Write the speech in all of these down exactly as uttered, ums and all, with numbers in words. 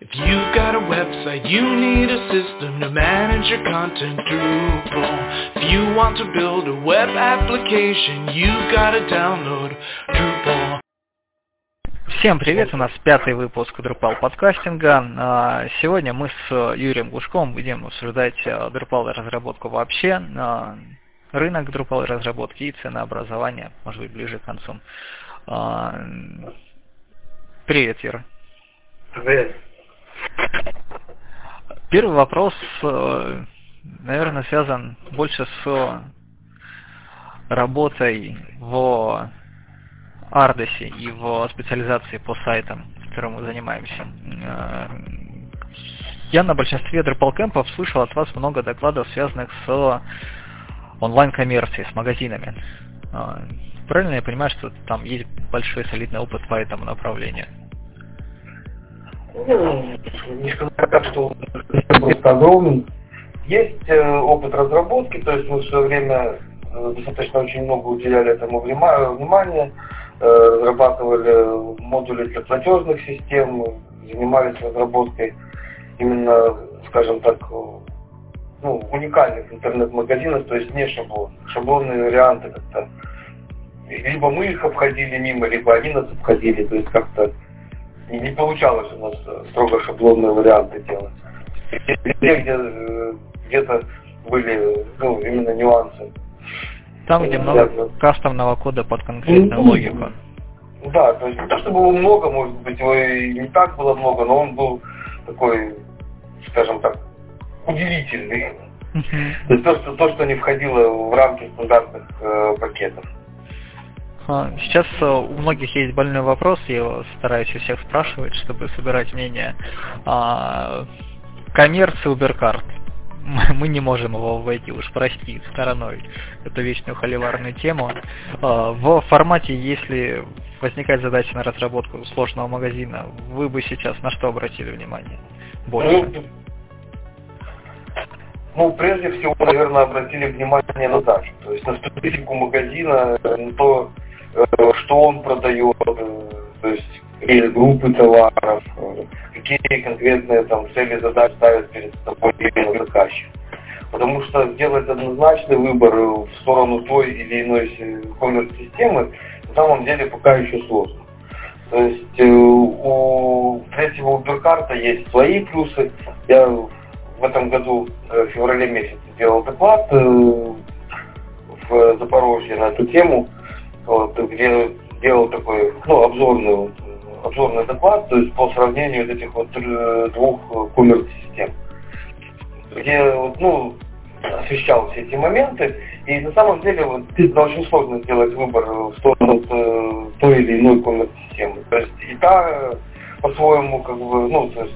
If you've got a website, you need a system to manage your content Drupal. If you want to build a web application, you've got to download Drupal. Всем привет, у нас пятый выпуск Drupal подкастинга. Сегодня мы с Юрием Глушковым будем обсуждать Drupal разработку вообще, рынок Drupal разработки и ценообразование, может быть, ближе к концу. Привет, Юра. Привет. Первый вопрос, наверное, связан больше с работой в Ардосе и в специализации по сайтам, которым мы занимаемся. Я на большинстве Drupal-кэмпов слышал от вас много докладов, связанных с онлайн-коммерцией, с магазинами. Правильно я понимаю, что там есть большой солидный опыт по этому направлению? Ну, не сказать так, что просто огромный. Есть э, опыт разработки, то есть мы в свое время э, достаточно очень много уделяли этому внимания, э, разрабатывали модули для платежных систем, занимались разработкой именно, скажем так, ну, уникальных интернет-магазинов, то есть не шаблон. Шаблонные варианты как-то либо мы их обходили мимо, либо они нас обходили, то есть как-то И не получалось у нас строго шаблонные варианты делать. Где, где, где-то были ну, именно нюансы. Там, где много кастомного кода под конкретную ну, логику. Да, то есть не то, чтобы было много, может быть, его и не так было много, но он был такой, скажем так, удивительный. Uh-huh. То есть то, что, то, что не входило в рамки стандартных э, пакетов. Сейчас у многих есть больной вопрос, я его стараюсь у всех спрашивать, чтобы собирать мнение. Коммерция Ubercard. Мы не можем его войти, уж прости, стороной эту вечную холиварную тему. В формате, если возникает задача на разработку сложного магазина, вы бы сейчас на что обратили внимание больше? Ну, прежде всего, наверное, обратили внимание на задачу, то есть на специфику магазина, на то, что он продает, то есть какие группы товаров, какие конкретные там цели, задачи ставят перед собой заказчик. Потому что сделать однозначный выбор в сторону той или иной коммерс-системы на самом деле пока еще сложно. То есть у третьего Ubercard есть свои плюсы. Я в этом году, в феврале месяце, делал доклад в Запорожье на эту тему. Вот, где делал такой, ну, обзорный, обзорный доклад, то есть по сравнению вот этих вот двух коммерс-систем, где, вот, ну, освещал все эти моменты, и на самом деле вот, очень сложно сделать выбор в сторону той или иной коммерс-системы. То есть и та по-своему, как бы, ну, то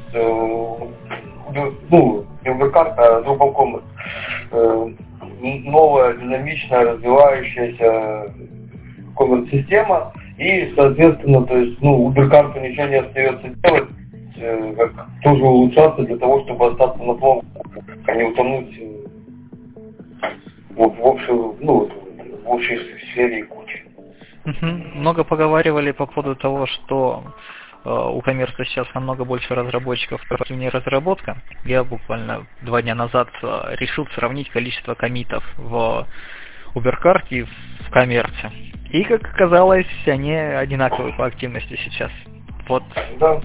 есть, ну, не Ubercard, а Drupal Commerce, новая, динамичная, развивающаяся коммерс-система, и, соответственно, то есть, ну, Ubercard ничего не остается делать, э, как тоже улучшаться для того, чтобы остаться на плаву, а не утонуть э, в, в, общей, ну, в общей сфере и куче. Uh-huh. Много поговаривали по поводу того, что э, у коммерса сейчас намного больше разработчиков, не разработка. Я буквально два дня назад э, решил сравнить количество коммитов в Ubercard и в коммерсе. И, как оказалось, они одинаковые по активности сейчас. Вот. Да.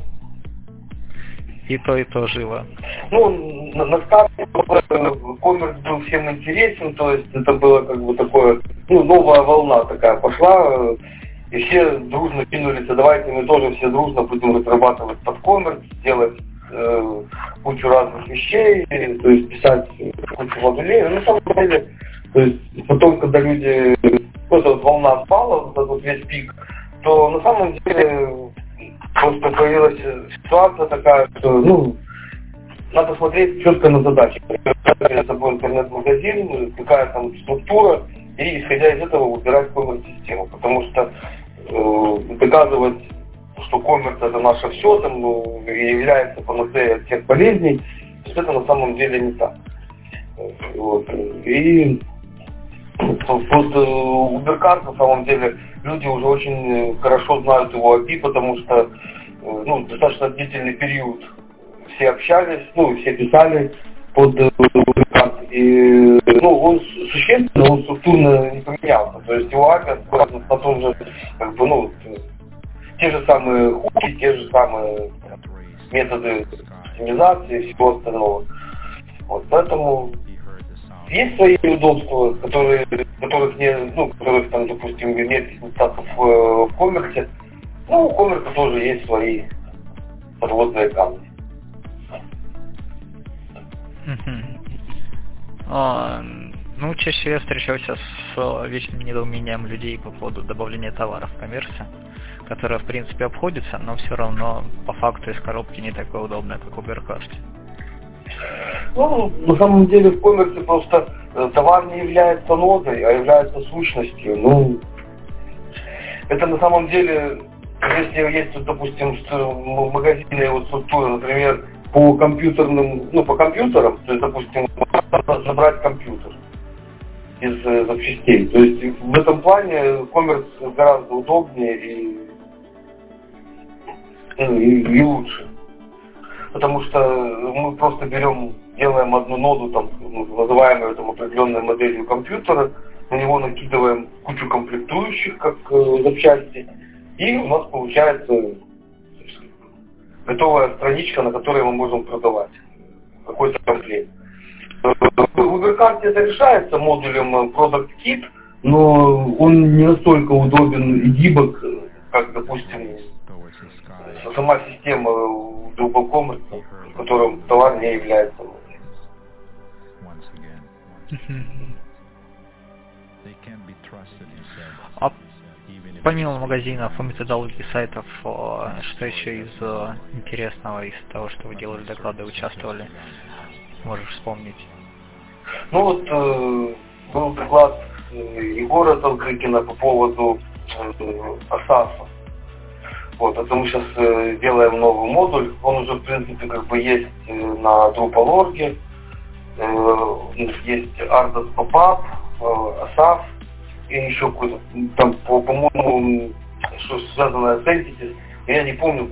И то, и то живо. Ну, на, на старте коммерс был всем интересен, то есть это было как бы такое, ну, новая волна такая пошла, и все дружно кинулись, а давайте мы тоже все дружно будем разрабатывать под коммерс, делать э, кучу разных вещей, то есть писать кучу модулей. Ну, на самом деле, то есть потом, когда люди, вот эта вот волна спала, вот этот вот весь пик, то на самом деле просто появилась ситуация такая, что, ну, надо смотреть четко на задачи. Перед собой интернет-магазин, какая там структура, и исходя из этого выбирать коммерс-систему. Потому что э, доказывать, что коммерс это наше все, там, ну, является панацеей от всех болезней, то есть это на самом деле не так. Вот. И под Ubercard на самом деле люди уже очень хорошо знают его эй пи ай, потому что ну, достаточно длительный период все общались, ну, все писали под Лубрикант. И, ну, он существенно, он структурно не поменялся. То есть его армия на том же, как бы, ну, те же самые хуки, те же самые методы оптимизации и всего остального. Вот, поэтому есть свои удобства, которые, которых не, ну, которых там, допустим, нет результатов в, в коммерсе. Ну, у коммерса тоже есть свои подводные камни. А, ну, чаще я встречался с вечным недоумением людей по поводу добавления товаров в коммерсе, которое, в принципе, обходится, но все равно по факту из коробки не такое удобное, как у Уbercard. Ну, на самом деле в коммерсе просто э, товар не является нодой, а является сущностью. Ну, это на самом деле, если есть, допустим, магазинные вот структуры, например, по компьютерным, ну, по компьютерам, то есть, допустим, надо забрать компьютер из э, запчастей. То есть в этом плане коммерс гораздо удобнее и, ну, и, и лучше. Потому что мы просто берем, делаем одну ноду, там, называемую там, определенной моделью компьютера, на него накидываем кучу комплектующих, как э, запчасти, и у нас получается готовая страничка, на которой мы можем продавать какой-то комплект. В Ubercard это решается модулем Product Kit, но он не настолько удобен и гибок, как, допустим, сама система Drupal Commerce, в котором товар не является модулем. А помимо магазинов и методологии сайтов, что еще из интересного, из того, что вы делали доклады, участвовали, можешь вспомнить? Ну вот э, был доклад Егора Толкрыкина по поводу э, Асафа. Вот, это мы сейчас э, делаем новый модуль, он уже в принципе как бы есть э, на Drupal точка орг, э, есть Ardas Pop-up, э, Асаф и еще какой-то там, по- по-моему, что связано с Entities, я не помню,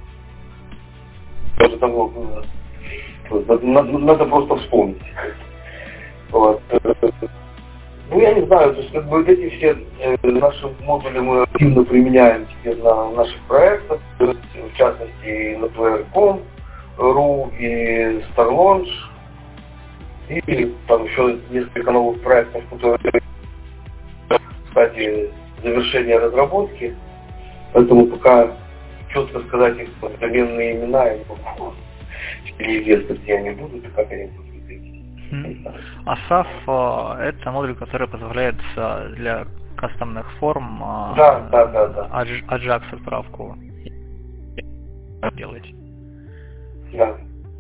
даже того было. Надо, надо просто вспомнить. Вот. Ну, я не знаю, то есть как бы эти все э, наши модули мы активно применяем теперь на наших проектах, в частности и на player точка ком точка ру и StarLaunch, и там еще несколько новых проектов, которые, кстати, завершение разработки, поэтому пока четко сказать их доменные имена неизвестно, где они будут и как они будут. Асаф — это модуль, который позволяет для кастомных форм да, да, да, да. Ajax отправку делать. Да.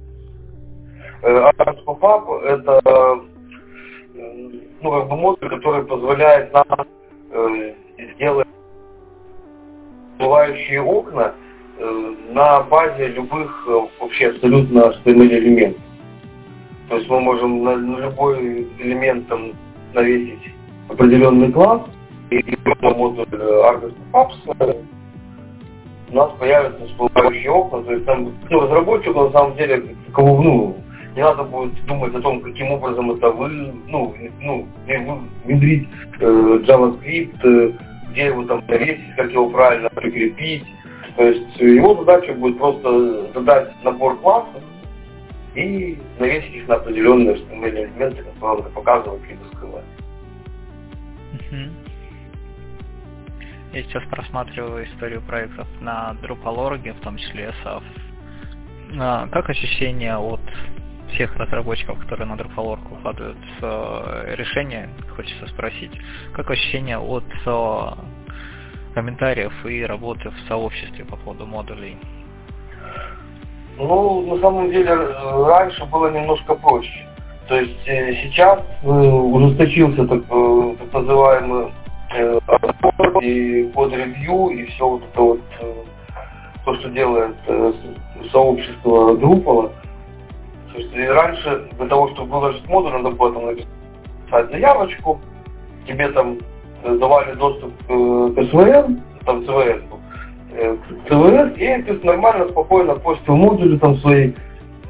Ajax Pop-up — это ну, как бы модуль, который позволяет нам э, сделать всплывающие окна э, на базе любых э, вообще абсолютно эйч ти эм эль-элементов. То есть мы можем на, на любой элемент там навесить определенный класс, и на модуль Argus Pop-up у нас появятся всплывающие окна. То есть там, ну, разработчику на самом деле, кого, ну, не надо будет думать о том, каким образом это вы, ну, ну, внедрить э, JavaScript, э, где его там навесить, как его правильно прикрепить. То есть его задача будет просто задать набор классов и навесить их на определенные эйч ти эм эль-элементы, которые надо показывать либо скрывать. Uh-huh. Я сейчас просматриваю историю проектов на Drupal точка орг, в том числе Асаф. А, как ощущение от всех разработчиков, которые на Drupal точка орг укладывают э, решения, хочется спросить, как ощущение от э, комментариев и работы в сообществе по поводу модулей? Ну, на самом деле, раньше было немножко проще. То есть э, сейчас э, ужесточился так, э, так называемый э, и код-ревью, и все вот это вот, э, то, что делает э, сообщество Drupal. То есть и раньше для того, чтобы выложить модуль, надо было там написать заявочку, тебе там э, давали доступ э, к эс ви эн, там си ви эс был, э, к си ви эс, и ты нормально, спокойно постил модули там свои,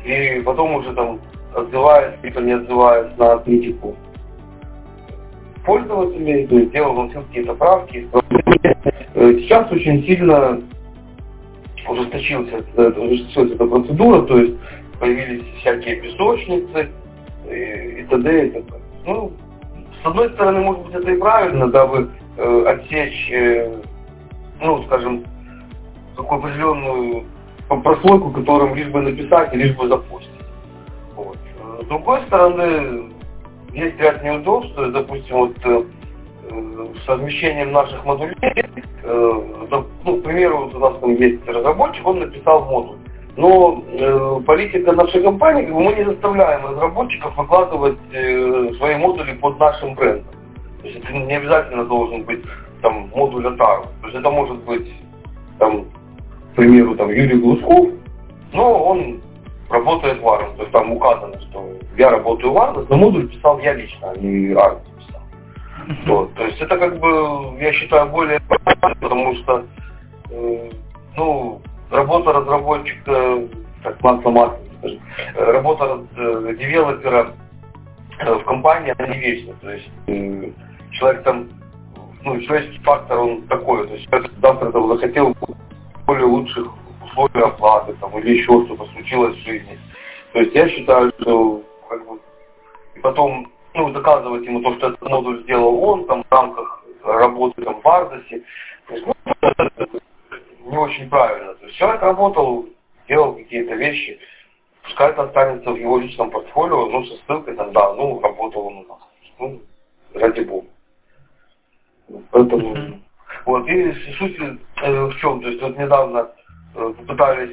и потом уже там отзываясь, либо не отзываясь на критику пользователей, то есть делал, вносил какие-то правки. Сейчас очень сильно ужесточился, ужесточилась эта процедура, то есть появились всякие песочницы и, и т.д. и т.п. Ну, с одной стороны, может быть, это и правильно, дабы э, отсечь, э, ну, скажем, такую определенную прослойку, которым лишь бы написать и лишь бы запустить. Вот. С другой стороны, есть ряд неудобств, то есть, допустим, вот э, с размещением наших модулей, э, ну, к примеру, вот у нас там есть разработчик, он написал модуль. Но э, политика нашей компании, как бы, мы не заставляем разработчиков выкладывать э, свои модули под нашим брендом. То есть это не обязательно должен быть там модуль Атару. То есть это может быть, там, к примеру, там, Юрий Глушков, но он работает в Argos. То есть там указано, что я работаю в Argos, но модуль писал я лично, а не Argos писал. Вот. То есть это, как бы, я считаю, более правильно, потому что э, ну, работа разработчика, как масло масло, скажем, работа э, девелопера э, в компании, она не вечна. То есть э, человек там, ну, человеческий фактор, он такой, то есть человек завтра там захотел более лучших условий оплаты там, или еще что-то случилось в жизни. То есть я считаю, что как бы, и потом, ну, доказывать ему то, что этот модуль сделал он там в рамках работы там в Ардосе, то есть, ну, это не очень правильно. То есть человек работал, делал какие-то вещи, пускай это останется в его личном портфолио, ну, со ссылкой там, да, ну, работал он у нас. Ну, ради бога. Поэтому, mm-hmm. вот, и суть э, в чем, то есть вот недавно э, попытались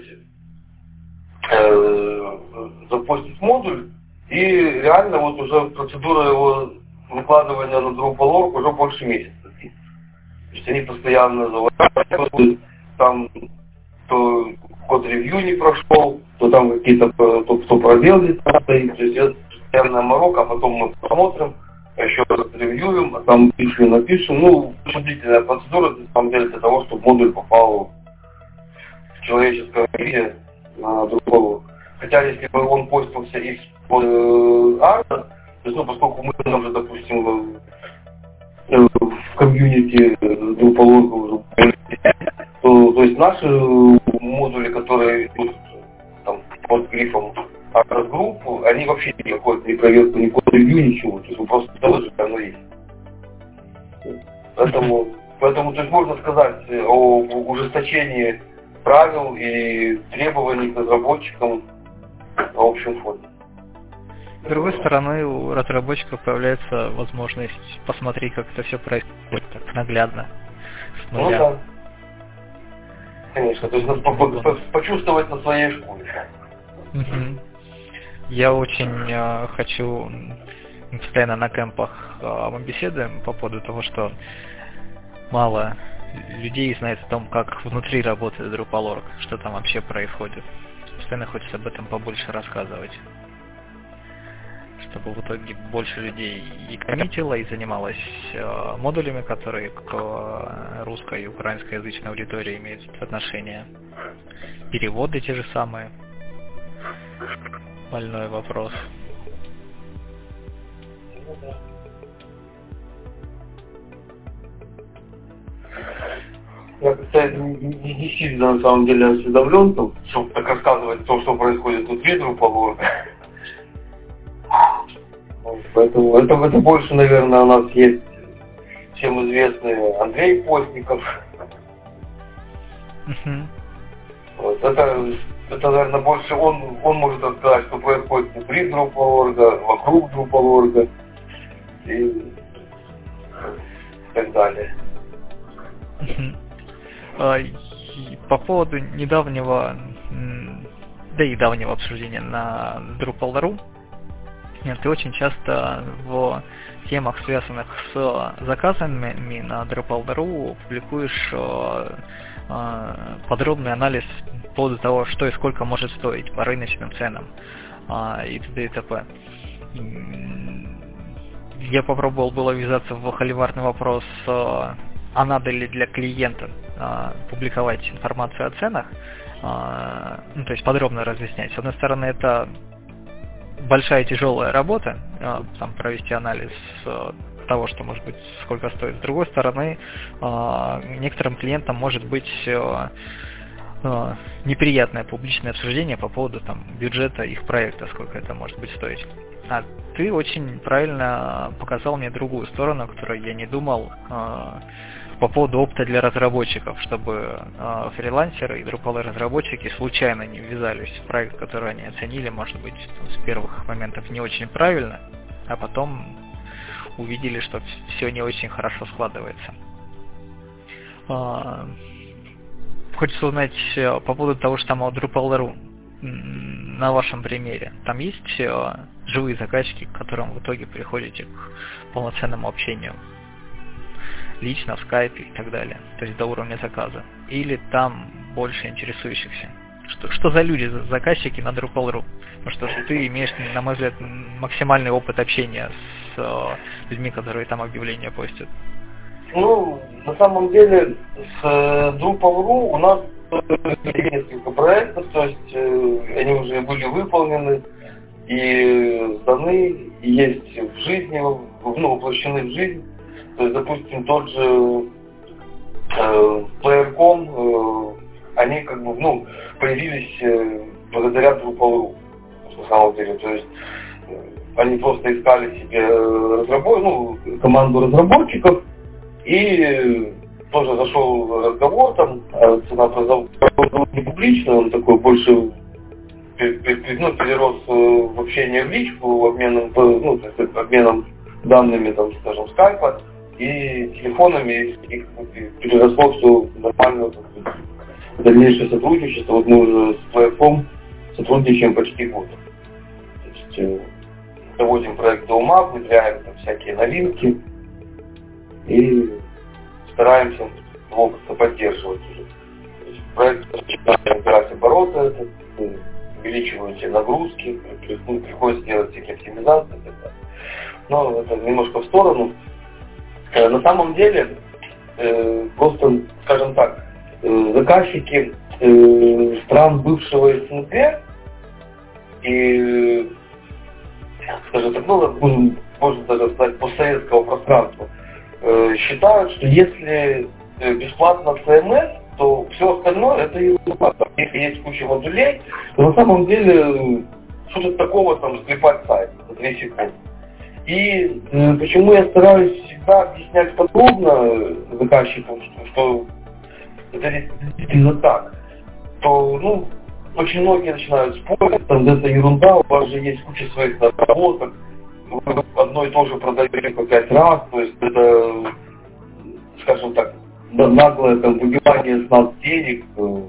э, запустить модуль, и реально вот уже процедура его выкладывания на Drupal.org уже больше месяца. То есть они постоянно заводят, там то код-ревью не прошел, то там какие-то, то кто пробел здесь стоит, то есть это постоянная морока, а потом мы посмотрим, еще раз ревьюем, а там пишем, напишем. Ну, очень длительная процедура, на самом деле, для того, чтобы модуль попал в человеческое виде на другого. Хотя, если бы он постился из-под э, арта, то есть, ну, поскольку мы там же, допустим, э, в комьюнити Drupal.org уже, то, то есть наши модули, которые идут там под грифом Argos, они вообще не проходят ни проверку, ни код-ревью, ничего. То есть вы просто доложите, оно есть. Поэтому, поэтому то есть можно сказать о ужесточении правил и требований к разработчикам на общем фоне. С другой стороны, у разработчиков появляется возможность посмотреть, как это все происходит так наглядно. С нуля. Ну да. Конечно, то есть надо почувствовать на своей шкуре. Угу. Я очень э, хочу, постоянно на кемпах э, мы беседуем по поводу того, что мало людей знает о том, как внутри работает Drupal.org, что там вообще происходит. Постоянно хочется об этом побольше рассказывать, чтобы в итоге больше людей и коммитило, и занималось э, модулями, которые к э, русской и украинскоязычной аудитории имеют отношение. Переводы те же самые. Больной вопрос. Я, кстати, не, не сильно на самом деле осведомлен, там, чтобы так рассказывать то, что происходит внутри Drupal.org. Поэтому это, это больше, наверное, у нас есть всем известный Андрей Постников. Uh-huh. Вот, это, это, наверное, больше он, он может рассказать, что происходит внутри Drupal.org, вокруг Drupal.org и так далее. Uh-huh. А, по поводу недавнего, да и давнего обсуждения на Drupal.ru, ты очень часто в темах, связанных с заказами на Drupal.ru, публикуешь подробный анализ по поводу того, что и сколько может стоить по рыночным ценам и т.д. и т.п. Я попробовал было ввязаться в холиварный вопрос, а надо ли для клиента публиковать информацию о ценах, ну, то есть подробно разъяснять. С одной стороны, это большая тяжелая работа, там провести анализ того, что может быть, сколько стоит. С другой стороны, некоторым клиентам может быть неприятное публичное обсуждение по поводу там бюджета их проекта, сколько это может быть стоить. А ты очень правильно показал мне другую сторону, о которой я не думал, по поводу опыта для разработчиков, чтобы э, фрилансеры и Drupal-разработчики случайно не ввязались в проект, который они оценили, может быть, с первых моментов не очень правильно, а потом увидели, что все не очень хорошо складывается. Э, хочется узнать э, по поводу того, что там о Drupal.ru на вашем примере. Там есть э, живые заказчики, к которым в итоге приходите к полноценному общению? Лично в скайпе и так далее, то есть до уровня заказа, или там больше интересующихся? Что, что за люди, заказчики на Drupal.ru? Потому что ты имеешь, на мой взгляд, максимальный опыт общения с э, людьми, которые там объявления постят. Ну, на самом деле, с Drupal.ru у нас несколько проектов, то есть э, они уже были выполнены и сданы, и есть в жизни, ну, воплощены в жизнь. То есть, допустим, тот же э, Player точка ком, э, они как бы, ну, появились э, благодаря Drupal.ru, на самом деле. То есть, э, они просто искали себе разработ... ну, команду разработчиков, и э, тоже зашел разговор, там, цена производства не публичная, он такой больше ну, перерос в общение в личку, обменом, ну, то есть, обменом данными, там, скажем, скайпа и телефонами, и переросло все нормально, дальнейшее сотрудничество. Вот мы уже с Player точка ком сотрудничаем почти год. То есть доводим проект до ума, внедряем там всякие новинки и стараемся его поддерживать уже. То есть проект начинает набирать обороты, это, увеличиваются нагрузки, ну, приходится делать всякие оптимизации и так далее. Но это немножко в сторону. На самом деле, э, просто, скажем так, э, заказчики э, стран бывшего СНГ и, скажем так, ну, будем, можно даже сказать, постсоветского пространства, э, считают, что если бесплатно си эм эс, то все остальное это ерунда. Если есть куча модулей, то на самом деле что-то такого там склепать сайт за две секунды. И э, почему я стараюсь всегда объяснять подробно заказчикам, что, что это действительно так, то, ну, очень многие начинают спорить, там это ерунда, у вас же есть куча своих наработок, вы одно и то же продаете по пять раз, то есть это, скажем так, наглое там выбивание с нас денег.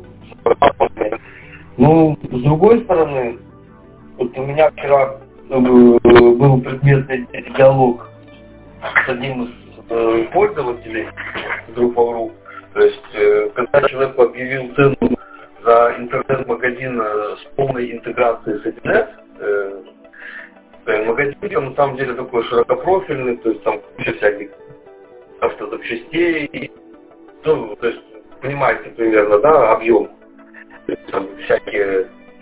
Ну, с другой стороны, вот у меня вчера был предметный диалог с одним из э, пользователей Drupal.ru. То есть, э, когда человек объявил цену за интернет-магазин с полной интеграцией с один эс, э, магазин, он на самом деле такой широкопрофильный, то есть там куча всяких автозапчастей, ну, то есть, понимаете примерно, да, объем, то есть, там всякие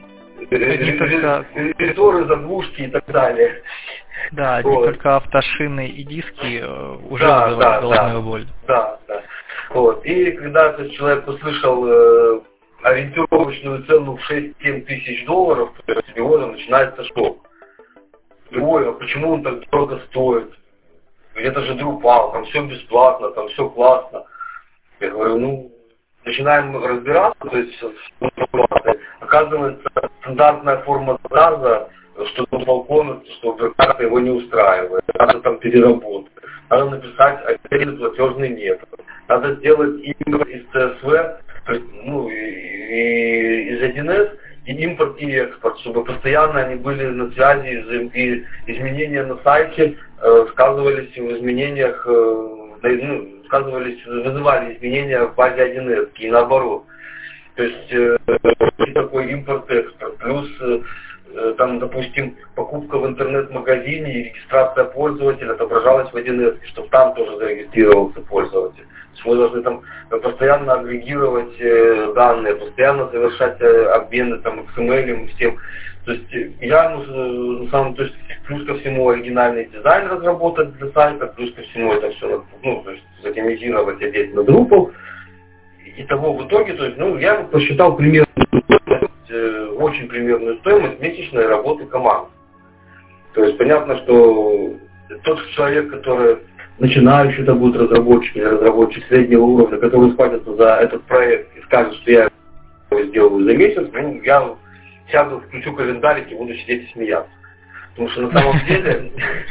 реторы, заглушки и так далее. Да, вот. Не только автошины и диски уже да, вызывают да, головную да, боль. Да, да. Вот. И когда этот человек услышал э, ориентировочную цену в шесть-семь тысяч долларов, то есть у него начинается шок. Ой, а почему он так дорого стоит? Это же Drupal, там все бесплатно, там все классно. Я говорю, ну, начинаем разбираться, то есть оказывается, стандартная форма заказа, что Drupal, что карта его не устраивает, надо там переработать, надо написать отдельный платежный метод, надо сделать импорт из си эс ви, то есть, ну, и, и из один эс, и импорт, и экспорт, чтобы постоянно они были на связи, и изменения на сайте э, сказывались в изменениях, э, ну, сказывались, вызывали изменения в базе один эс и наоборот. То есть э, такой импорт-экспорт, плюс э, там, допустим, покупка в интернет-магазине и регистрация пользователя отображалась в один эс, чтобы там тоже зарегистрировался пользователь. Мы должны там постоянно агрегировать э, данные, постоянно совершать э, обмены там икс эм эль, всем. То есть я, ну, на самом, то есть плюс ко всему оригинальный дизайн разработать для сайта, плюс ко всему это все, ну, то есть затемизировать, одеть на Drupal. И того в итоге, то есть, ну, я посчитал примерную стоимость, э, очень примерную стоимость месячной работы команд. То есть понятно, что тот человек, который начинающий это будет разработчик или разработчик среднего уровня, который схватится за этот проект и скажет, что я его сделаю за месяц, ну, я сяду, включу календарик и буду сидеть и смеяться. Потому что на самом деле,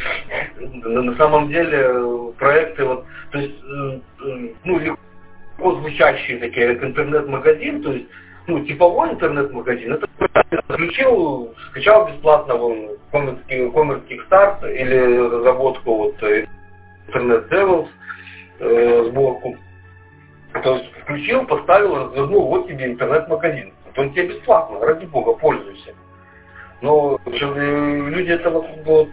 на самом деле проекты вот, то есть, ну, легко звучащие такие, как интернет-магазин, то есть, ну, типовой интернет-магазин, это включил, скачал бесплатно вон Commerce Kickstart или разработку вот Internet Devils, э, сборку. То есть включил, поставил, развернул, вот тебе интернет-магазин. Он тебе бесплатно, ради бога, пользуйся. Но люди этого вот,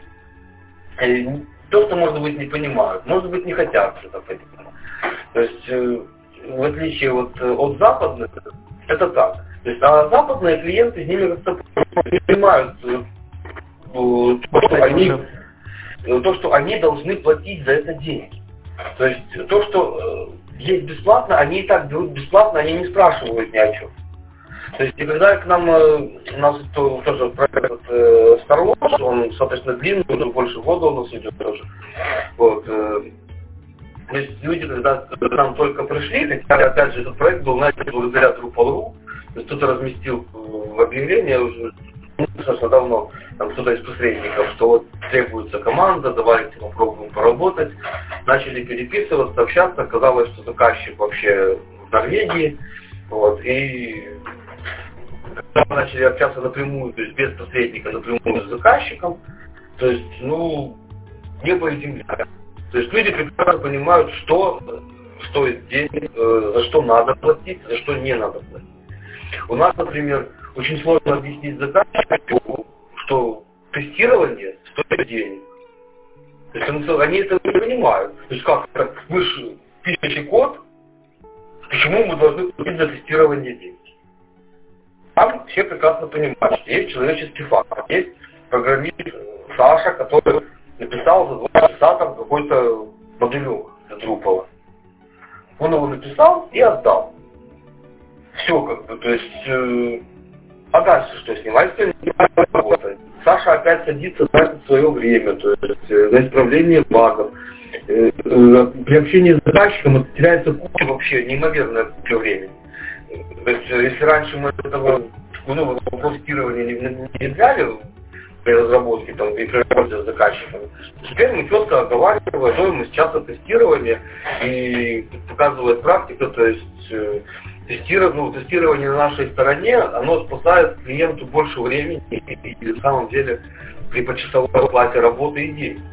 то, что, может быть, не понимают, может быть, не хотят это понимать. То есть, э, в отличие вот от западных, это так. То есть, а западные клиенты с ними как-то понимают, э, то, что они, то, что они должны платить за это деньги. То есть, то, что э, есть бесплатно, они и так берут бесплатно, они не спрашивают ни о чем. То есть, и когда к нам, у нас то, тоже проект э, Starlodge, он достаточно длинный, уже больше года у нас идет тоже. Вот, э, то есть люди, когда к нам только пришли, хотя, опять же, этот проект был найден благодаря Drupal точка ру, то есть кто-то разместил в объявлении уже достаточно давно, там кто-то из посредников, что вот требуется команда, давайте попробуем поработать. Начали переписываться, общаться, оказалось, что заказчик вообще в Норвегии, вот, и когда мы начали общаться напрямую, то есть без посредника, напрямую с заказчиком, то есть, ну, небо и земля. То есть люди прекрасно понимают, что стоит денег, э, за что надо платить, за что не надо платить. У нас, например, очень сложно объяснить заказчику, что тестирование стоит денег. То есть они это не понимают. То есть как, как вы же пишете код, почему мы должны платить за тестирование денег? Там все прекрасно понимают, что есть человеческий фактор, есть программист Саша, который написал за два часа там какой-то модулек для Drupal. Он его написал и отдал. Все как бы, то есть, э, а дальше что с ним? А если не работает? Саша опять садится, тратит свое время, то есть э, на исправление багов. Э, э, при общении с заказчиком это теряется куча вообще, неимоверная куча времени. То есть, если раньше мы этого, ну, вопрос тестирования не внедряли при разработке там, и при работе с заказчиками, теперь мы четко оговариваем стоимость часа тестирования и показывает практика, то есть э, тестирование, ну, тестирование на нашей стороне, оно спасает клиенту больше времени и, и на самом деле при почасовой оплате работы и денег.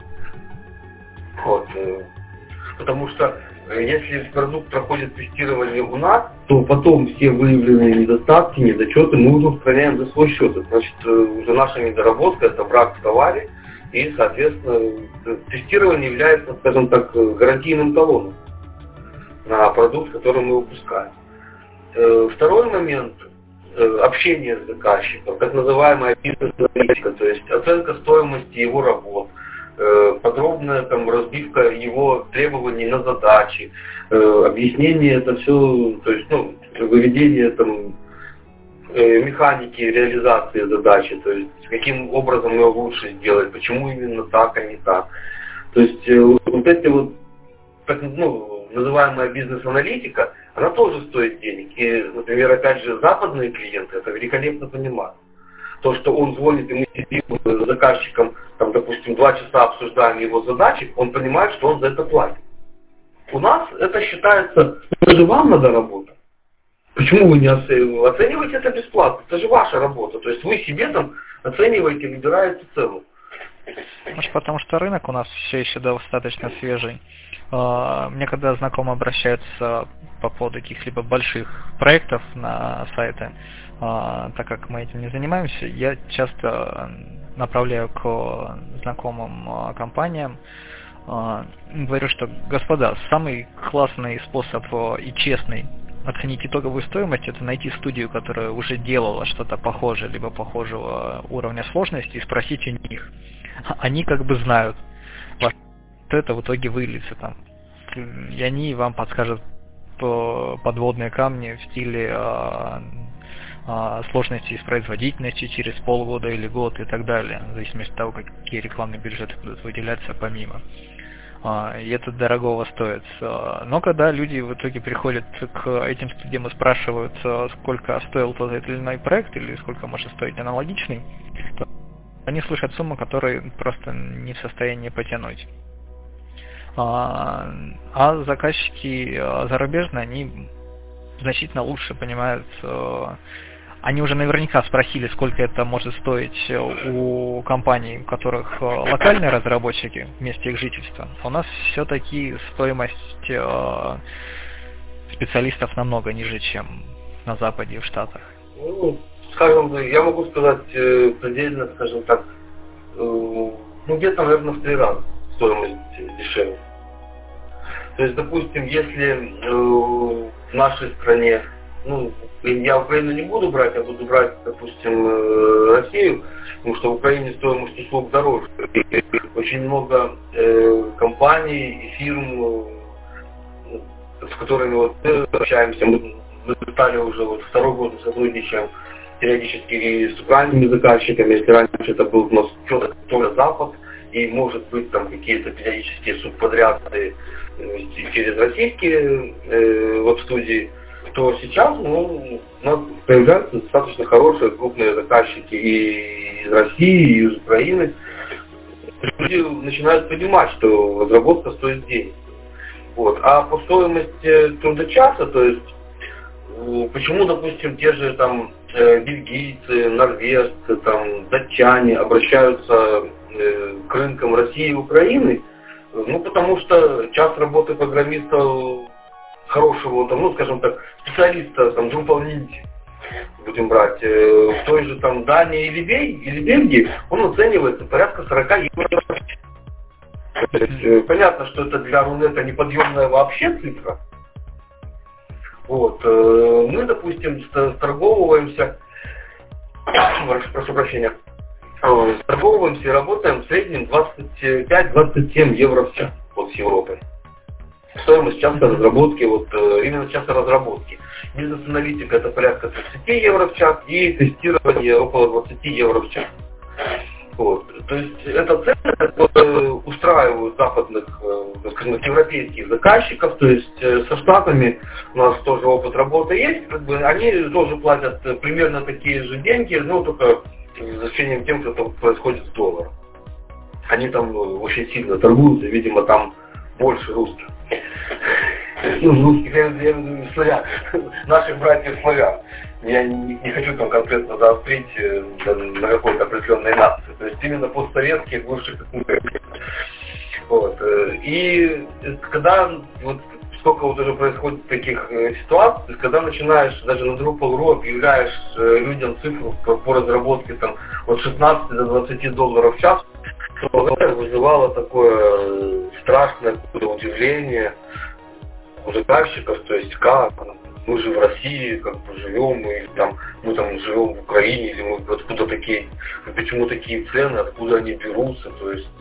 Вот, э, потому что если продукт проходит тестирование у нас, то потом все выявленные недостатки, недочеты мы уже устраняем за свой счет. Это значит, уже наша недоработка, это брак в товаре, и, соответственно, тестирование является, скажем так, гарантийным талоном на продукт, который мы выпускаем. Второй момент – общение с заказчиком, так называемая бизнес-аналитика, то есть оценка стоимости его работ, подробная там разбивка его требований на задачи, э, объяснение это все, то есть, ну, выведение там э, механики реализации задачи, то есть каким образом ее лучше сделать, почему именно так, а не так. То есть э, вот эти вот так, ну, называемая бизнес-аналитика, она тоже стоит денег. И, например, опять же, западные клиенты это великолепно понимают. То, что он звонит, и мы сидим с заказчиком, там, допустим, два часа обсуждаем его задачи, он понимает, что он за это платит. У нас это считается, это же вам надо работать. Почему вы не оцениваете? Оцениваете это бесплатно, это же ваша работа. То есть вы себе там оцениваете, выбираете цену. Может, потому что рынок у нас все еще достаточно свежий. Мне когда знакомые обращаются по поводу каких-либо больших проектов на сайты, так как мы этим не занимаемся, я часто направляю к знакомым компаниям говорю, что, господа, самый классный способ и честный оценить итоговую стоимость — это найти студию, которая уже делала что-то похожее, либо похожего уровня сложности, и спросить у них. Они как бы знают, во что это в итоге выльется там. И они вам подскажут подводные камни в стиле а, а, сложности с производительностью через полгода или год и так далее, в зависимости от того, какие рекламные бюджеты будут выделяться помимо. И это дорогого стоит. Но когда люди в итоге приходят к этим студиям и спрашивают, сколько стоил тот или иной проект, или сколько может стоить аналогичный, то они слышат сумму, которую просто не в состоянии потянуть. А заказчики зарубежные, они значительно лучше понимают. Они уже наверняка спросили, сколько это может стоить у компаний, у которых локальные разработчики в месте их жительства. У нас все-таки стоимость специалистов намного ниже, чем на Западе и в Штатах. Ну, скажем, я могу сказать предельно, скажем так, ну где-то, наверное, в три раза стоимость дешевле. То есть, допустим, если в нашей стране, ну, я Украину не буду брать, я буду брать, допустим, Россию, потому что в Украине стоимость услуг дороже. И очень много э, компаний и фирм, с которыми вот мы общаемся, мы, мы стали уже вот второй год сотрудничаем периодически и с украинскими заказчиками. Если раньше это был у нас только Запад, и может быть там какие-то периодические субподряды э, через российские э, веб-студии, то сейчас, ну, у нас появляются достаточно хорошие крупные заказчики и из России, и из Украины. Люди начинают понимать, что разработка стоит денег. Вот. А по стоимости трудочаса, то есть, почему, допустим, те же там бельгийцы, норвежцы, там, датчане обращаются к рынкам России и Украины? Ну, потому что час работы программиста хорошего, там, ну, скажем так, специалиста, там, Drupal Ninja, будем брать, э, в той же там Дании или, Бельгии, или Бельгии, он оценивается порядка сорок евро. То есть, э, понятно, что это для Рунета неподъемная вообще цифра. Вот, э, мы, допустим, торговываемся, прошу прощения, э, торговываемся и работаем в среднем двадцать пять - двадцать семь евро в час вот с Европой. Стоимость часа разработки, вот именно часа разработки. Бизнес-аналитика это порядка тридцать евро в час, и тестирование около двадцать евро в час. Вот. То есть эта цена вот, устраивает западных, скажем так, европейских заказчиков, то есть со Штатами у нас тоже опыт работы есть, как бы они тоже платят примерно такие же деньги, но только с значением тем, что это происходит в долларах. Они там очень сильно торгуются, видимо, там больше русских. Ну, русских, я имею в виду славян, наших братьев-славян. Я не, не хочу там конкретно заострить на, на какой-то определенной нации. То есть именно постсоветских, бывших республик. Вот. И когда вот сколько вот уже происходит таких ситуаций, когда начинаешь даже на Drupal точка ру объявляешь людям цифру по, по разработке там от шестнадцати до двадцати долларов в час, то это вызывало такое страшное удивление у заказчиков, то есть как мы же в России как бы живем, или там мы там живем в Украине, или мы откуда такие, почему такие цены, откуда они берутся, то есть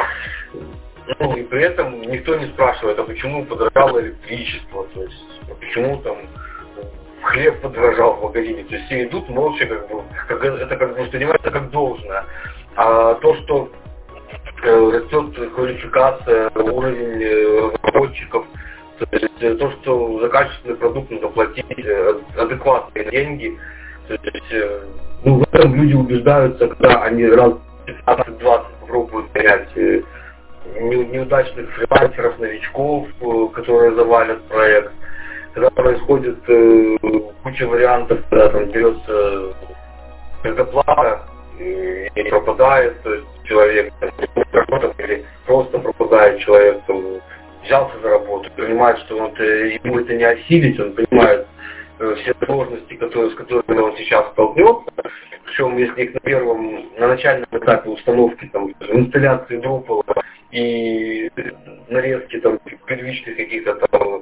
ну, и при этом никто не спрашивает, а почему подорожало электричество, то есть а почему там хлеб подорожал в магазине, то есть все идут молча, как бы, как, это как бы воспринимается как должное. А то, что э, растет квалификация, уровень разработчиков, то есть то, что за качественный продукт нужно платить адекватные деньги, то есть, э, ну, в этом люди убеждаются, когда они раз пятнадцать-двадцать попробуют понять э, неудачных фрилансеров, новичков, которые завалят проект, когда происходит э, куча вариантов, когда там берется предоплата и, и пропадает, то есть человек там, или просто пропадает человек, там, взялся за работу, понимает, что он, ему это не осилить, он понимает э, все сложности, которые, с которыми он сейчас столкнется. Причем, если их на первом, на начальном этапе установки, там, инсталляции Drupal и нарезки там первичных каких-то там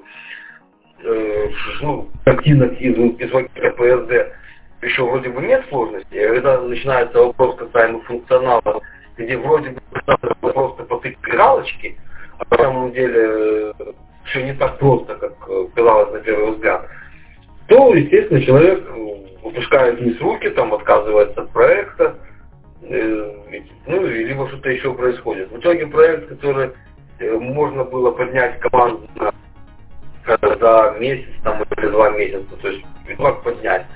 э, ну, картинок из, из пи эс ди еще вроде бы нет сложности, а когда начинается вопрос касаемо функционала, где вроде бы просто потыкать галочки, а на самом деле все не так просто, как казалось на первый взгляд, то, естественно, человек выпускает вниз руки, там отказывается от проекта, э, ну, либо что-то еще происходит. В итоге проект, который э, можно было поднять команду за месяц там, или два месяца, то есть как поднять,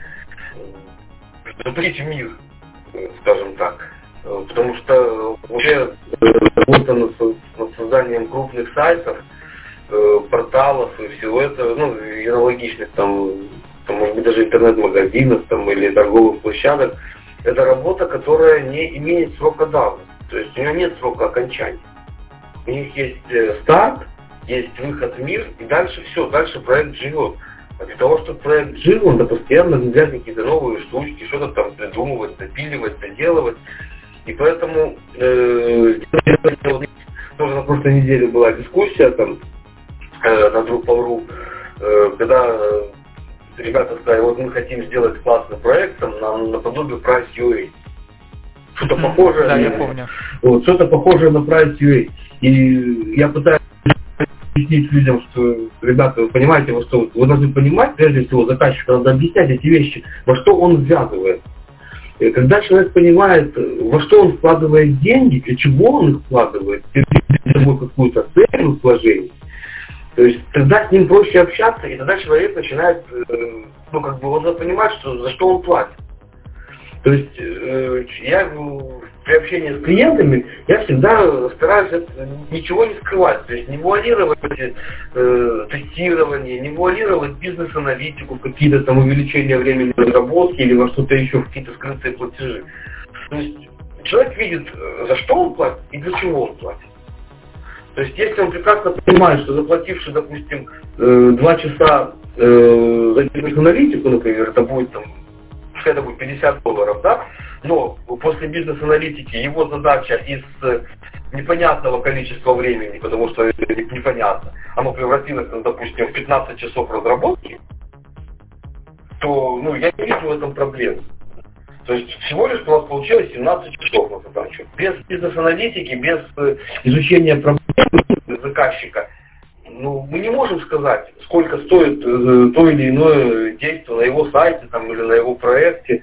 затопить мир, скажем так. Потому что вообще работа над созданием крупных сайтов, порталов и всего этого, ну, и аналогичных там, там, может быть, даже интернет-магазинов там, или торговых площадок, это работа, которая не имеет срока давности. То есть у нее нет срока окончания. У них есть старт, есть выход в мир, и дальше все, дальше проект живет. А для того, чтобы проект жил, надо постоянно внедрять какие-то новые штучки, что-то там придумывать, допиливать, доделывать. И поэтому э, тоже на прошлой неделе была дискуссия там э, на Drupal.ru, э, когда ребята сказали, вот мы хотим сделать классный проект там, на, наподобие Price.ua. Что-то mm-hmm. похожее. Да, на, я помню. Вот, что-то похожее на Price.ua. И я пытаюсь объяснить людям, что, ребята, вы понимаете, во что вы должны понимать, прежде всего, заказчику надо объяснять эти вещи, во что он ввязывает. И когда человек понимает, во что он вкладывает деньги, для чего он их вкладывает, перед собой какую-то цель в вложении, то есть тогда с ним проще общаться, и тогда человек начинает, ну как бы он понимать, что, за что он платит. То есть э, я при общении с клиентами, я всегда стараюсь это, ничего не скрывать, то есть не вуалировать э, тестирование, не вуалировать бизнес-аналитику, какие-то там увеличения времени разработки или во что-то еще, в какие-то скрытые платежи. То есть человек видит, за что он платит и для чего он платит. То есть если он прекрасно понимает, что заплативший, допустим, э, два часа э, за бизнес-аналитику, например, это будет там это будет пятьдесят долларов, да, но после бизнес-аналитики его задача из непонятного количества времени, потому что это непонятно, оно превратилось, допустим, в пятнадцать часов разработки, то, ну, я не вижу в этом проблемы. То есть всего лишь у нас получилось семнадцать часов на задачу. Без бизнес-аналитики, без изучения проблем заказчика, ну, мы не можем сказать, сколько стоит э, то или иное действие на его сайте там, или на его проекте.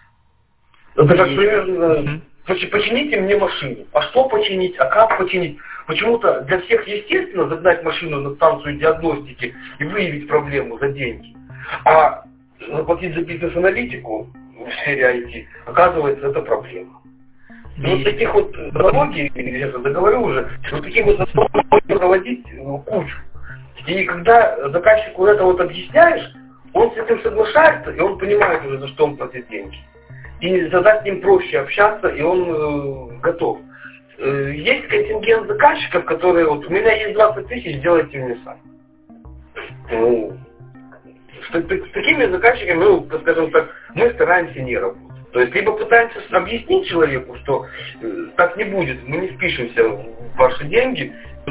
Это как примерно, mm-hmm. почините мне машину. А что починить, а как починить? Почему-то для всех естественно загнать машину на станцию диагностики и выявить проблему за деньги. А заплатить за бизнес-аналитику в сфере ай ти, оказывается, это проблема. И вот таких вот аналогий, я договорю уже, вот таких вот аналогий можно проводить кучу. И когда заказчику это вот объясняешь, он с этим соглашается, и он понимает уже, за что он платит деньги. И тогда с ним проще общаться, и он э, готов. Э, есть контингент заказчиков, которые вот, у меня есть двадцать тысяч, сделайте мне сайт. Ну, с, с такими заказчиками, ну, скажем так, мы стараемся не работать. То есть, либо пытаемся объяснить человеку, что э, так не будет, мы не впишемся в ваши деньги.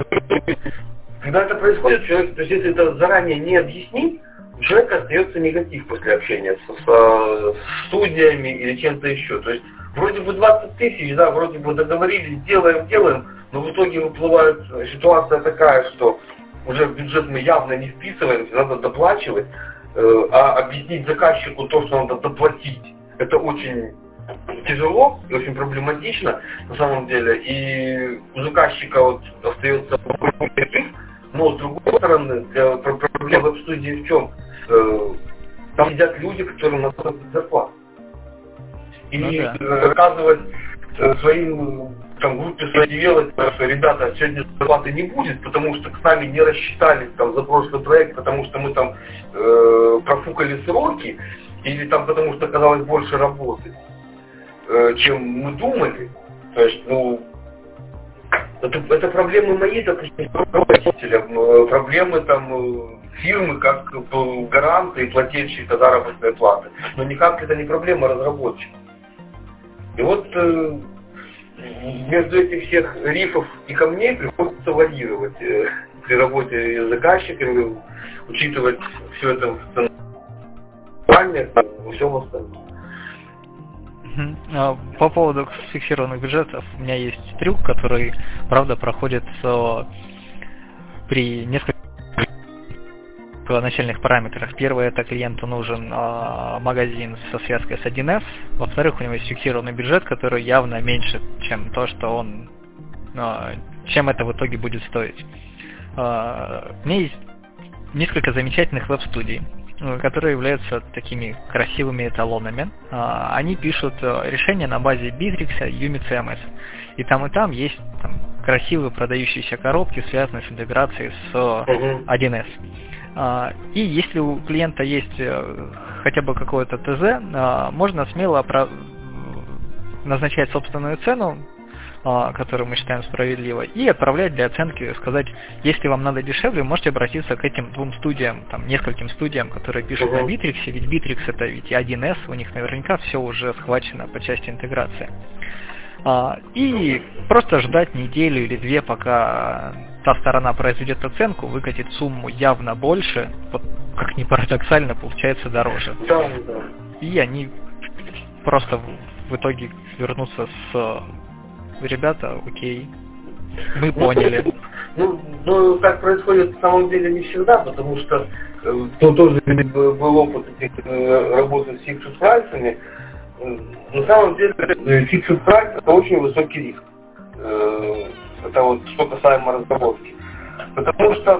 Когда это происходит, человек, то есть, если это заранее не объяснить, у человека остается негатив после общения со, со студиями или чем-то еще. То есть, вроде бы двадцать тысяч, да, вроде бы договорились, делаем, делаем, но в итоге выплывает ситуация такая, что уже в бюджет мы явно не вписываемся, надо доплачивать, э, а объяснить заказчику то, что надо доплатить, это очень тяжело и очень проблематично на самом деле. И у заказчика вот остается риск, но с другой стороны, для проблемы веб-студии в чем? Там сидят люди, которым надо платить зарплату. И ну, да. Рассказывать своим там, группе своей девелоперам, что ребята, сегодня зарплаты не будет, потому что с нами не рассчитались там, за прошлый проект, потому что мы там э, профукали сроки, или там потому что оказалось больше работы, э, чем мы думали. То есть, ну, это, это проблемы мои, допустим, руководителя, проблемы там фирмы как гаранты и плательщика заработной платы. Но никак это не проблема разработчика. И вот э, между этих всех рифов и камней приходится варьировать э, при работе с заказчиками, учитывать все это в цене, во всем остальном. По поводу фиксированных бюджетов, у меня есть трюк, который, правда, проходит при нескольких начальных параметрах. Первое, это клиенту нужен э, магазин со связкой с один эс. Во-вторых, у него есть фиксированный бюджет, который явно меньше, чем то, что он, э, чем это в итоге будет стоить. Э, у меня есть несколько замечательных веб-студий, которые являются такими красивыми эталонами. Э, они пишут решения на базе Bittrex, Yumi си эм эс. И там, и там есть там, красивые продающиеся коробки, связанные с интеграцией с один эс. И если у клиента есть хотя бы какое-то ТЗ, можно смело назначать собственную цену, которую мы считаем справедливой, и отправлять для оценки, сказать, если вам надо дешевле, можете обратиться к этим двум студиям, там, нескольким студиям, которые пишут на Bittrex, ведь Bittrex это ведь и один эс, у них наверняка все уже схвачено по части интеграции. И просто ждать неделю или две, пока та сторона произведет оценку, выкатит сумму явно больше, вот, как ни парадоксально, получается дороже. Да, да. И они просто в итоге вернутся с ребята, окей, мы поняли. Ну, ну, так происходит на самом деле не всегда, потому что э, то тоже был опыт этих, э, работы с фиксед прайсами. На самом деле фиксед прайс это очень высокий риск. Это вот что касаемо разработки. Потому что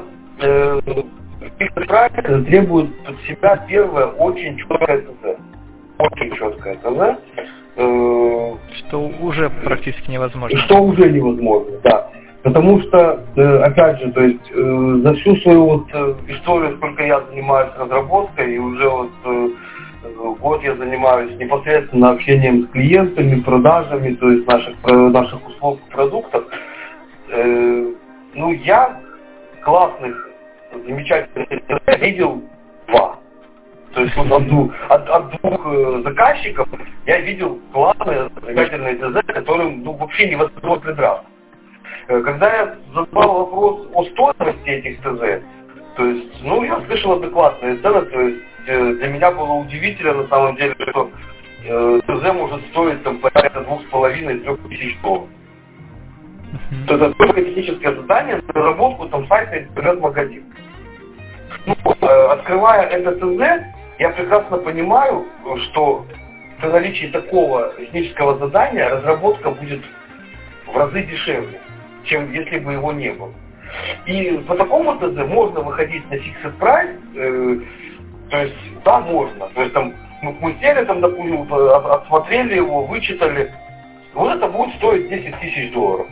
фиксед прайс требует под себя первое очень четкое ТЗ. Очень четкое ТЗ. Что уже практически невозможно. Что уже невозможно, да. Потому что, опять же, то есть за всю свою вот историю, сколько я занимаюсь разработкой, и уже вот год я занимаюсь непосредственно общением с клиентами, продажами, то есть наших, наших услуг, продуктов. Э, ну, я классных, замечательных видел два. То есть вот от двух, от, от двух заказчиков я видел классные, замечательные ТЗ, которым ну, вообще невозможно придраться. Когда я задавал вопрос о стоимости этих ТЗ, то есть, ну, я слышал адекватные цены, то есть для меня было удивительно на самом деле, что э, ТЗ может стоить там порядка двух с половиной трех тысяч долларов. Uh-huh. То есть только техническое задание на разработку там сайта интернет-магазин. Ну, э, открывая это ТЗ, я прекрасно понимаю, что при наличии такого технического задания разработка будет в разы дешевле, чем если бы его не было. И по такому ТЗ можно выходить на фиксед прайс, э, то есть, да, можно. То есть, там, ну, мы сели, там, допустим, отсмотрели его, вычитали. Вот это будет стоить десять тысяч долларов.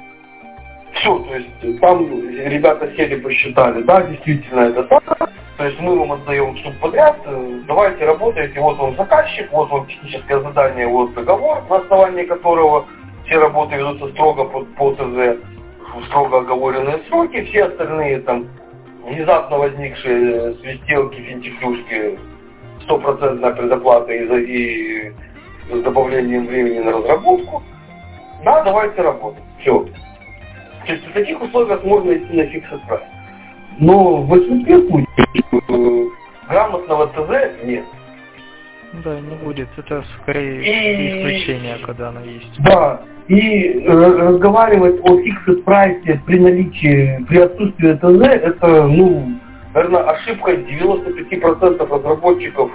Все, то есть, там ребята сели, посчитали, да, действительно это так. То есть, мы вам отдаем субподряд, давайте работайте, вот вам заказчик, вот вам техническое задание, вот договор, на основании которого все работы ведутся строго по, по ТЗ, в строго оговоренные сроки, все остальные там внезапно возникшие свистелки, финтифлюшки, стопроцентная предоплата и, и с добавлением времени на разработку. Да, давайте работать. Все. То есть в таких условиях можно идти на фиксед прайс. Но в большинстве случаев грамотного ТЗ нет. Да, не будет. Это скорее и... исключение, когда оно есть. Да. И разговаривать о фиксед прайсе при наличии, при отсутствии ТЗ, это, ну, наверное, ошибка девяносто пять процентов разработчиков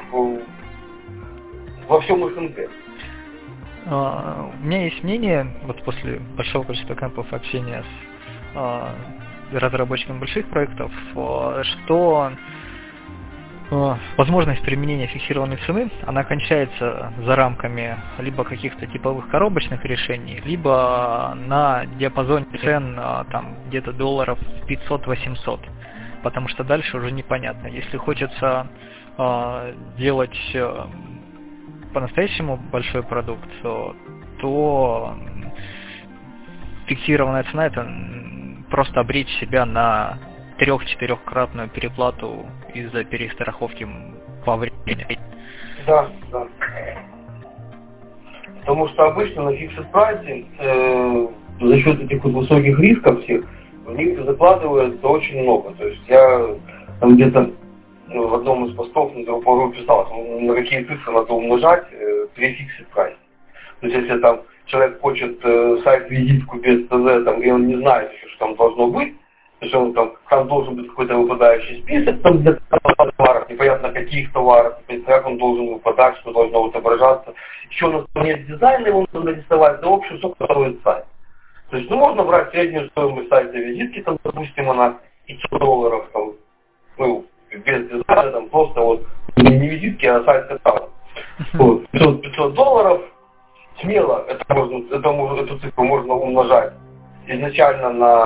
во всем СНГ. Uh, у меня есть мнение, вот после большого количества кемпов общения с uh, разработчиками больших проектов, uh, что uh, возможность применения фиксированной цены, она кончается за рамками либо каких-то типовых коробочных решений, либо на диапазоне цен uh, там где-то долларов пятьсот-восемьсот, потому что дальше уже непонятно. Если хочется uh, делать uh, по-настоящему большой продукт, то фиксированная цена — это просто обречь себя на трех-четырехкратную переплату из-за перестраховки по времени. Да, да. Потому что обычно на fixed price э, за счет этих вот высоких рисков всех в них закладывается очень много. То есть я там где-то ну, в одном из постов на группу писал, на какие цифры надо умножать э, при fixed price. То есть если там человек хочет э, сайт-визитку без ТЗ, там, и он не знает еще, что там должно быть, то есть он там, там должен быть какой-то выпадающий список там для товаров, непонятно каких товаров, как он должен выпадать, что должно отображаться. Еще у нас нет дизайна, его надо нарисовать, да в общем, сколько стоит сайт. То есть, ну, можно брать среднюю стоимость сайта визитки, там, допустим, она пятьсот долларов, там, ну, без дизайна, там, просто вот, не визитки, а сайт каталог. Вот, пятьсот долларов, смело, это можно, это можно, эту цифру можно умножать изначально на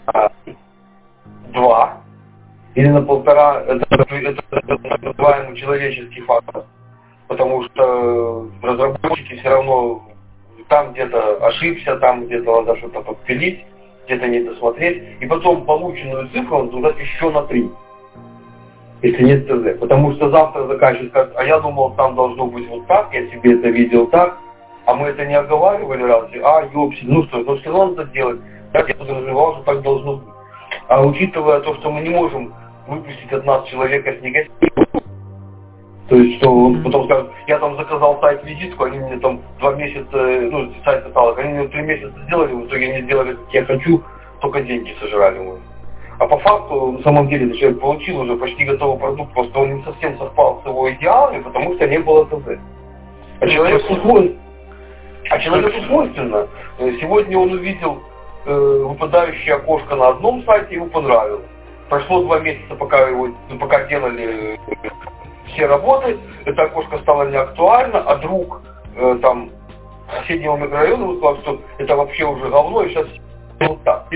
два или на полтора, это, это, это так называемый человеческий фактор, потому что разработчики все равно там где-то ошибся, там где-то надо что-то подпилить, где-то не досмотреть, и потом полученную цифру он умножать еще на три, если нет ТЗ, потому что завтра заказчик скажет, а я думал, там должно быть вот так, я себе это видел так, а мы это не оговаривали раньше, а, ёпси, ну что, ну все равно надо делать, так я подразумевал, что так должно быть. А учитывая то, что мы не можем выпустить от нас человека с негативом, то есть, что он потом скажет, я там заказал сайт-визитку, они мне там два месяца, ну, сайт-каталог, они мне три месяца сделали, в итоге они сделали, как я хочу, только деньги сожрали мы. А по факту, на самом деле, этот человек получил уже почти готовый продукт, просто он не совсем совпал с его идеалами, потому что не было ТЗ. А человеку свойственно, а человеку свойственно, сегодня он увидел э, выпадающее окошко на одном сайте, ему понравилось. Прошло два месяца, пока его, пока делали все работы, это окошко стало неактуально, а друг э, там соседнего микрорайона сказал, что это вообще уже говно, и сейчас вот так.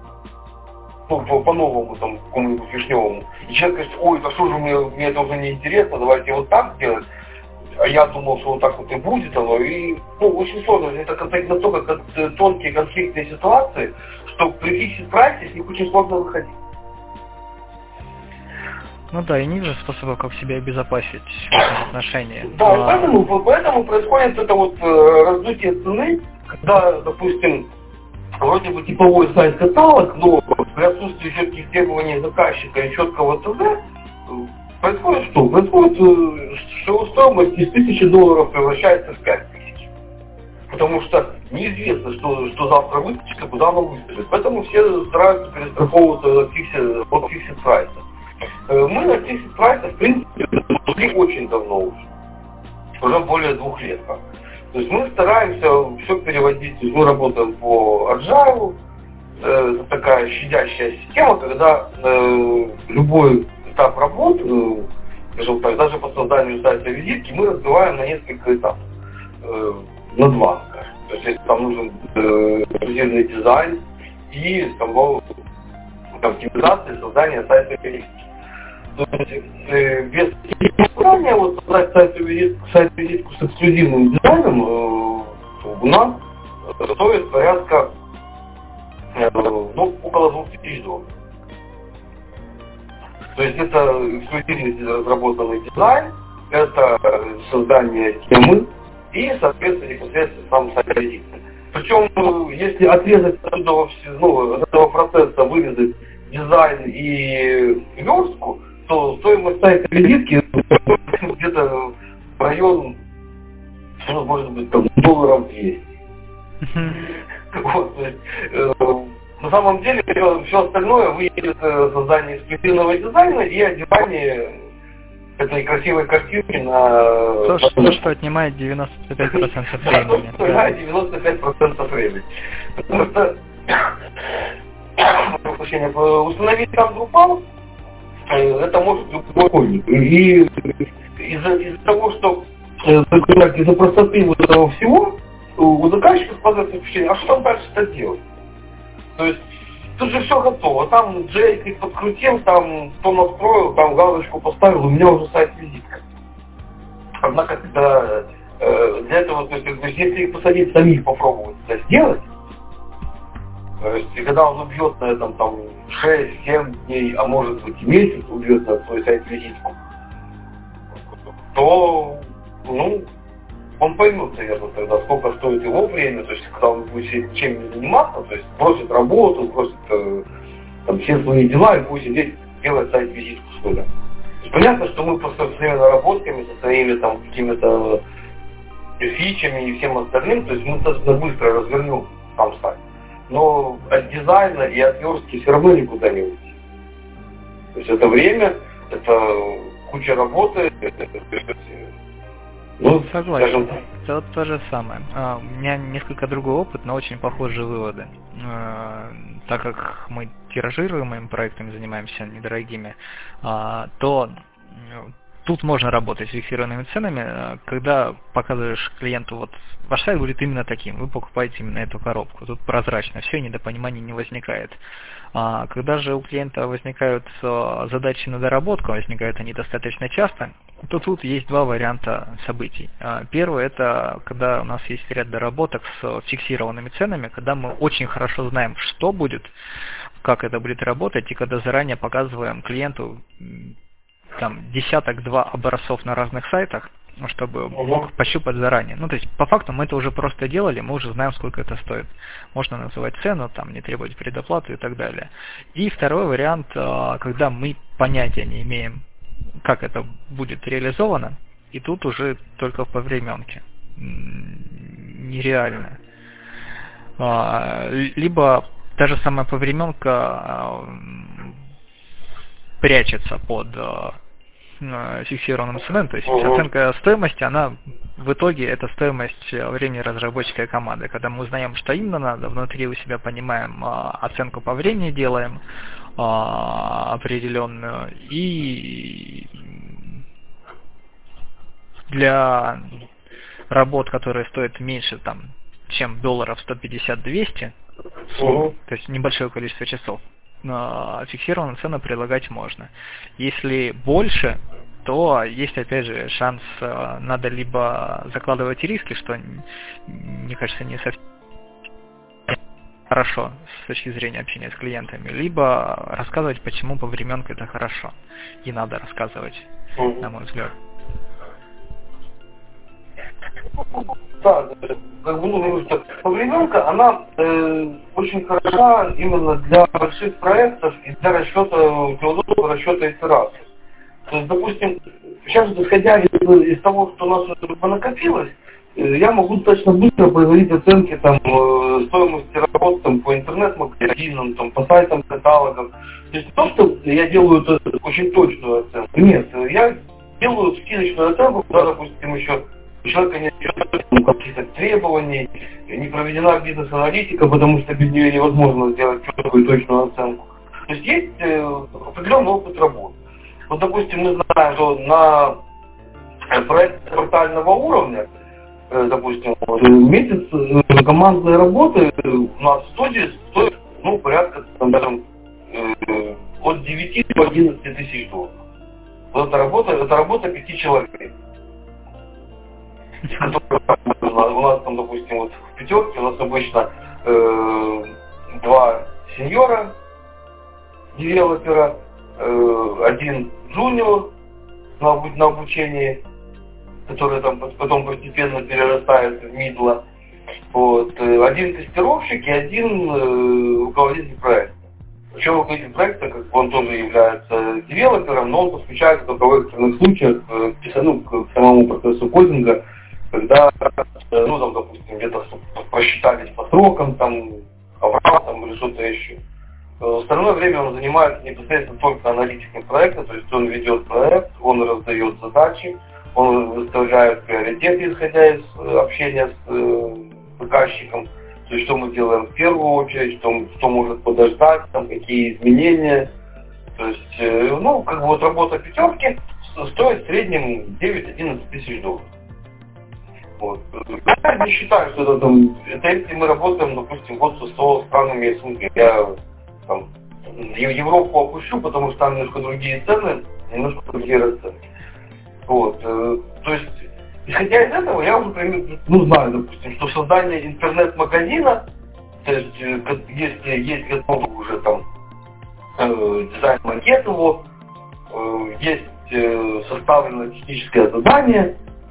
Ну, по, по-новому, там, какому-нибудь вишневому. И человек говорит, ой, да что же мне, мне это уже не интересно, давайте вот так сделать. А я думал, что вот так вот и будет оно. И, ну, очень сложно. Это настолько тонкие конфликтные ситуации, что при фиксит прайсе с них очень сложно выходить. Ну да, и нет же способа, как себя обезопасить в этом отношении. Да, а... поэтому, поэтому происходит это вот э, раздутие цены, когда, допустим, вроде бы типовой сайт-каталог, но при отсутствии четких требований заказчика и четкого ТЗ, происходит что? Происходит, что стоимость из тысячи долларов превращается в пять тысяч. Потому что неизвестно, что, что завтра выскочит и куда оно выскочит. Поэтому все стараются перестраховываться от фиксит прайса. Мы на фиксит прайсе, в принципе, шли очень давно уже. Уже более двух лет. То есть мы стараемся все переводить, то есть мы работаем по Agile, э, это такая щадящая система, когда э, любой этап работы, э, скажем так, даже по созданию сайта визитки мы разбиваем на несколько этапов, э, на два, скажем. То есть если там нужен э, эксклюзивный дизайн и там, оптимизация создания сайта визитки. То есть, э, без создания вот создать сайт-визитку, сайт-визитку с эксклюзивным дизайном э, у нас стоит порядка э, ну, около двух тысяч долларов. То есть это эксклюзивный разработанный дизайн, это создание темы и, соответственно, непосредственно сам сайт-визитка. Причем, если отрезать отсюда, ну, от этого процесса вырезать дизайн и верстку, то стоимость сайта визитки где-то в район, ну, может быть, там, долларов двести. Вот, то есть, э, на самом деле все, все остальное выйдет создание эксклюзивного дизайна и одевание этой красивой картинки на... То, что, то, что отнимает девяносто пять процентов времени. Да, да, девяносто пять процентов времени. Потому что установить там Drupal, это может любой школьник. И из-за, из-за того, что из-за простоты вот этого всего, у заказчика складывается впечатление, а что там дальше-то делать? То есть тут же все готово, там джей подкрутил, там то настроил, там галочку поставил, у меня уже сайт-визитка. Однако, когда э, для этого, то есть, если их посадить самих попробовать это сделать, то есть, и когда он убьет на этом там шесть-семь дней, а может быть и месяц убьет на свой сайт-визитку, то, ну, он поймет, наверное, тогда, сколько стоит его время, то есть, когда он будет чем-нибудь заниматься, то есть, бросит работу, бросит э, там, все свои дела и будет сидеть, делать сайт-визитку, что ли. Понятно, что мы просто со своими наработками, со своими там какими-то фичами и всем остальным, то есть мы достаточно быстро развернем сам сайт. Но от дизайна и от верстки все равно никуда не уйти. То есть это время, это куча работы, это, ну, согласен. Скажем, это вот то же самое. А, у меня несколько другой опыт, но очень похожие выводы. А, так как мы тиражируемыми проектами занимаемся, недорогими, а, то тут можно работать с фиксированными ценами, когда показываешь клиенту, вот ваш сайт будет именно таким, вы покупаете именно эту коробку. Тут прозрачно, все, недопонимания не возникает. А когда же у клиента возникают задачи на доработку, возникают они достаточно часто, то тут есть два варианта событий. Первый – это когда у нас есть ряд доработок с фиксированными ценами, когда мы очень хорошо знаем, что будет, как это будет работать, и когда заранее показываем клиенту там десяток-два образцов на разных сайтах, чтобы мог пощупать заранее. Ну, то есть, по факту мы это уже просто делали, мы уже знаем, сколько это стоит. Можно называть цену, там, не требовать предоплату и так далее. И второй вариант, когда мы понятия не имеем, как это будет реализовано, и тут уже только по временке. Нереально. Либо та же самая повременка прячется под фиксированным ценой, то есть оценка стоимости, она в итоге это стоимость времени разработческой команды. Когда мы узнаем, что именно надо, внутри у себя понимаем, оценку по времени делаем определенную, и для работ, которые стоят меньше, там, чем долларов сто пятьдесят - двести, то есть небольшое количество часов, фиксированную цену предлагать можно. Если больше, то есть опять же шанс, надо либо закладывать риски, что, мне кажется, не совсем хорошо с точки зрения общения с клиентами, либо рассказывать, почему повременка это хорошо. И надо рассказывать, mm-hmm. на мой взгляд. Да, как бы, ну, что повременка, она э, очень хороша именно для больших проектов и для расчета, для удобного расчета итераций. То есть, допустим, сейчас, исходя из, из того, что у нас уже накопилось, э, я могу достаточно быстро производить оценки там, э, стоимости работ там, по интернет-магазинам, там, по сайтам, каталогам. То есть то, что я делаю это очень точную оценку. Нет, я делаю скидочную оценку, куда, допустим, еще у человека нет каких-то требований, не проведена бизнес-аналитика, потому что без нее невозможно сделать четкую и точную оценку. То есть есть э, определенный опыт работы. Вот, допустим, мы знаем, что на проект портального уровня, э, допустим, месяц э, командной работы у нас в студии стоит, ну, порядка, там, скажем, э, от девяти до одиннадцати тысяч долларов. Вот это работа, это работа пяти человек. У нас там, допустим, вот в пятерке у нас обычно э, два сеньора, девелопера, э, один джуниор на, на обучении, который там потом постепенно перерастает в мидла, вот, э, один тестировщик и один э, руководитель проекта. Причем руководитель проекта, как он тоже является девелопером, но он подключается только в экстренных случаях к, ну, к самому процессу кодинга, когда, ну, там, допустим, где-то просчитались по срокам, там, аврал, там, или что-то еще. В остальное время он занимается непосредственно только аналитикой проекта, то есть он ведет проект, он раздает задачи, он выставляет приоритеты, исходя из общения с э, заказчиком, то есть что мы делаем в первую очередь, что, что может подождать, там, какие изменения. То есть, э, ну, как бы вот работа пятерки стоит в среднем девять-одиннадцать тысяч долларов. Вот. Я не считаю, что это там, это если мы работаем, допустим, вот со сто странами СНГ. Я там Европу опущу, потому что там немножко другие цены, немножко другие расценки. Вот. То есть, исходя из этого, я уже примерно, ну, знаю, допустим, что создание интернет-магазина, то есть, если есть готовый уже там э, дизайн-макет его, э, есть э, составлено техническое задание,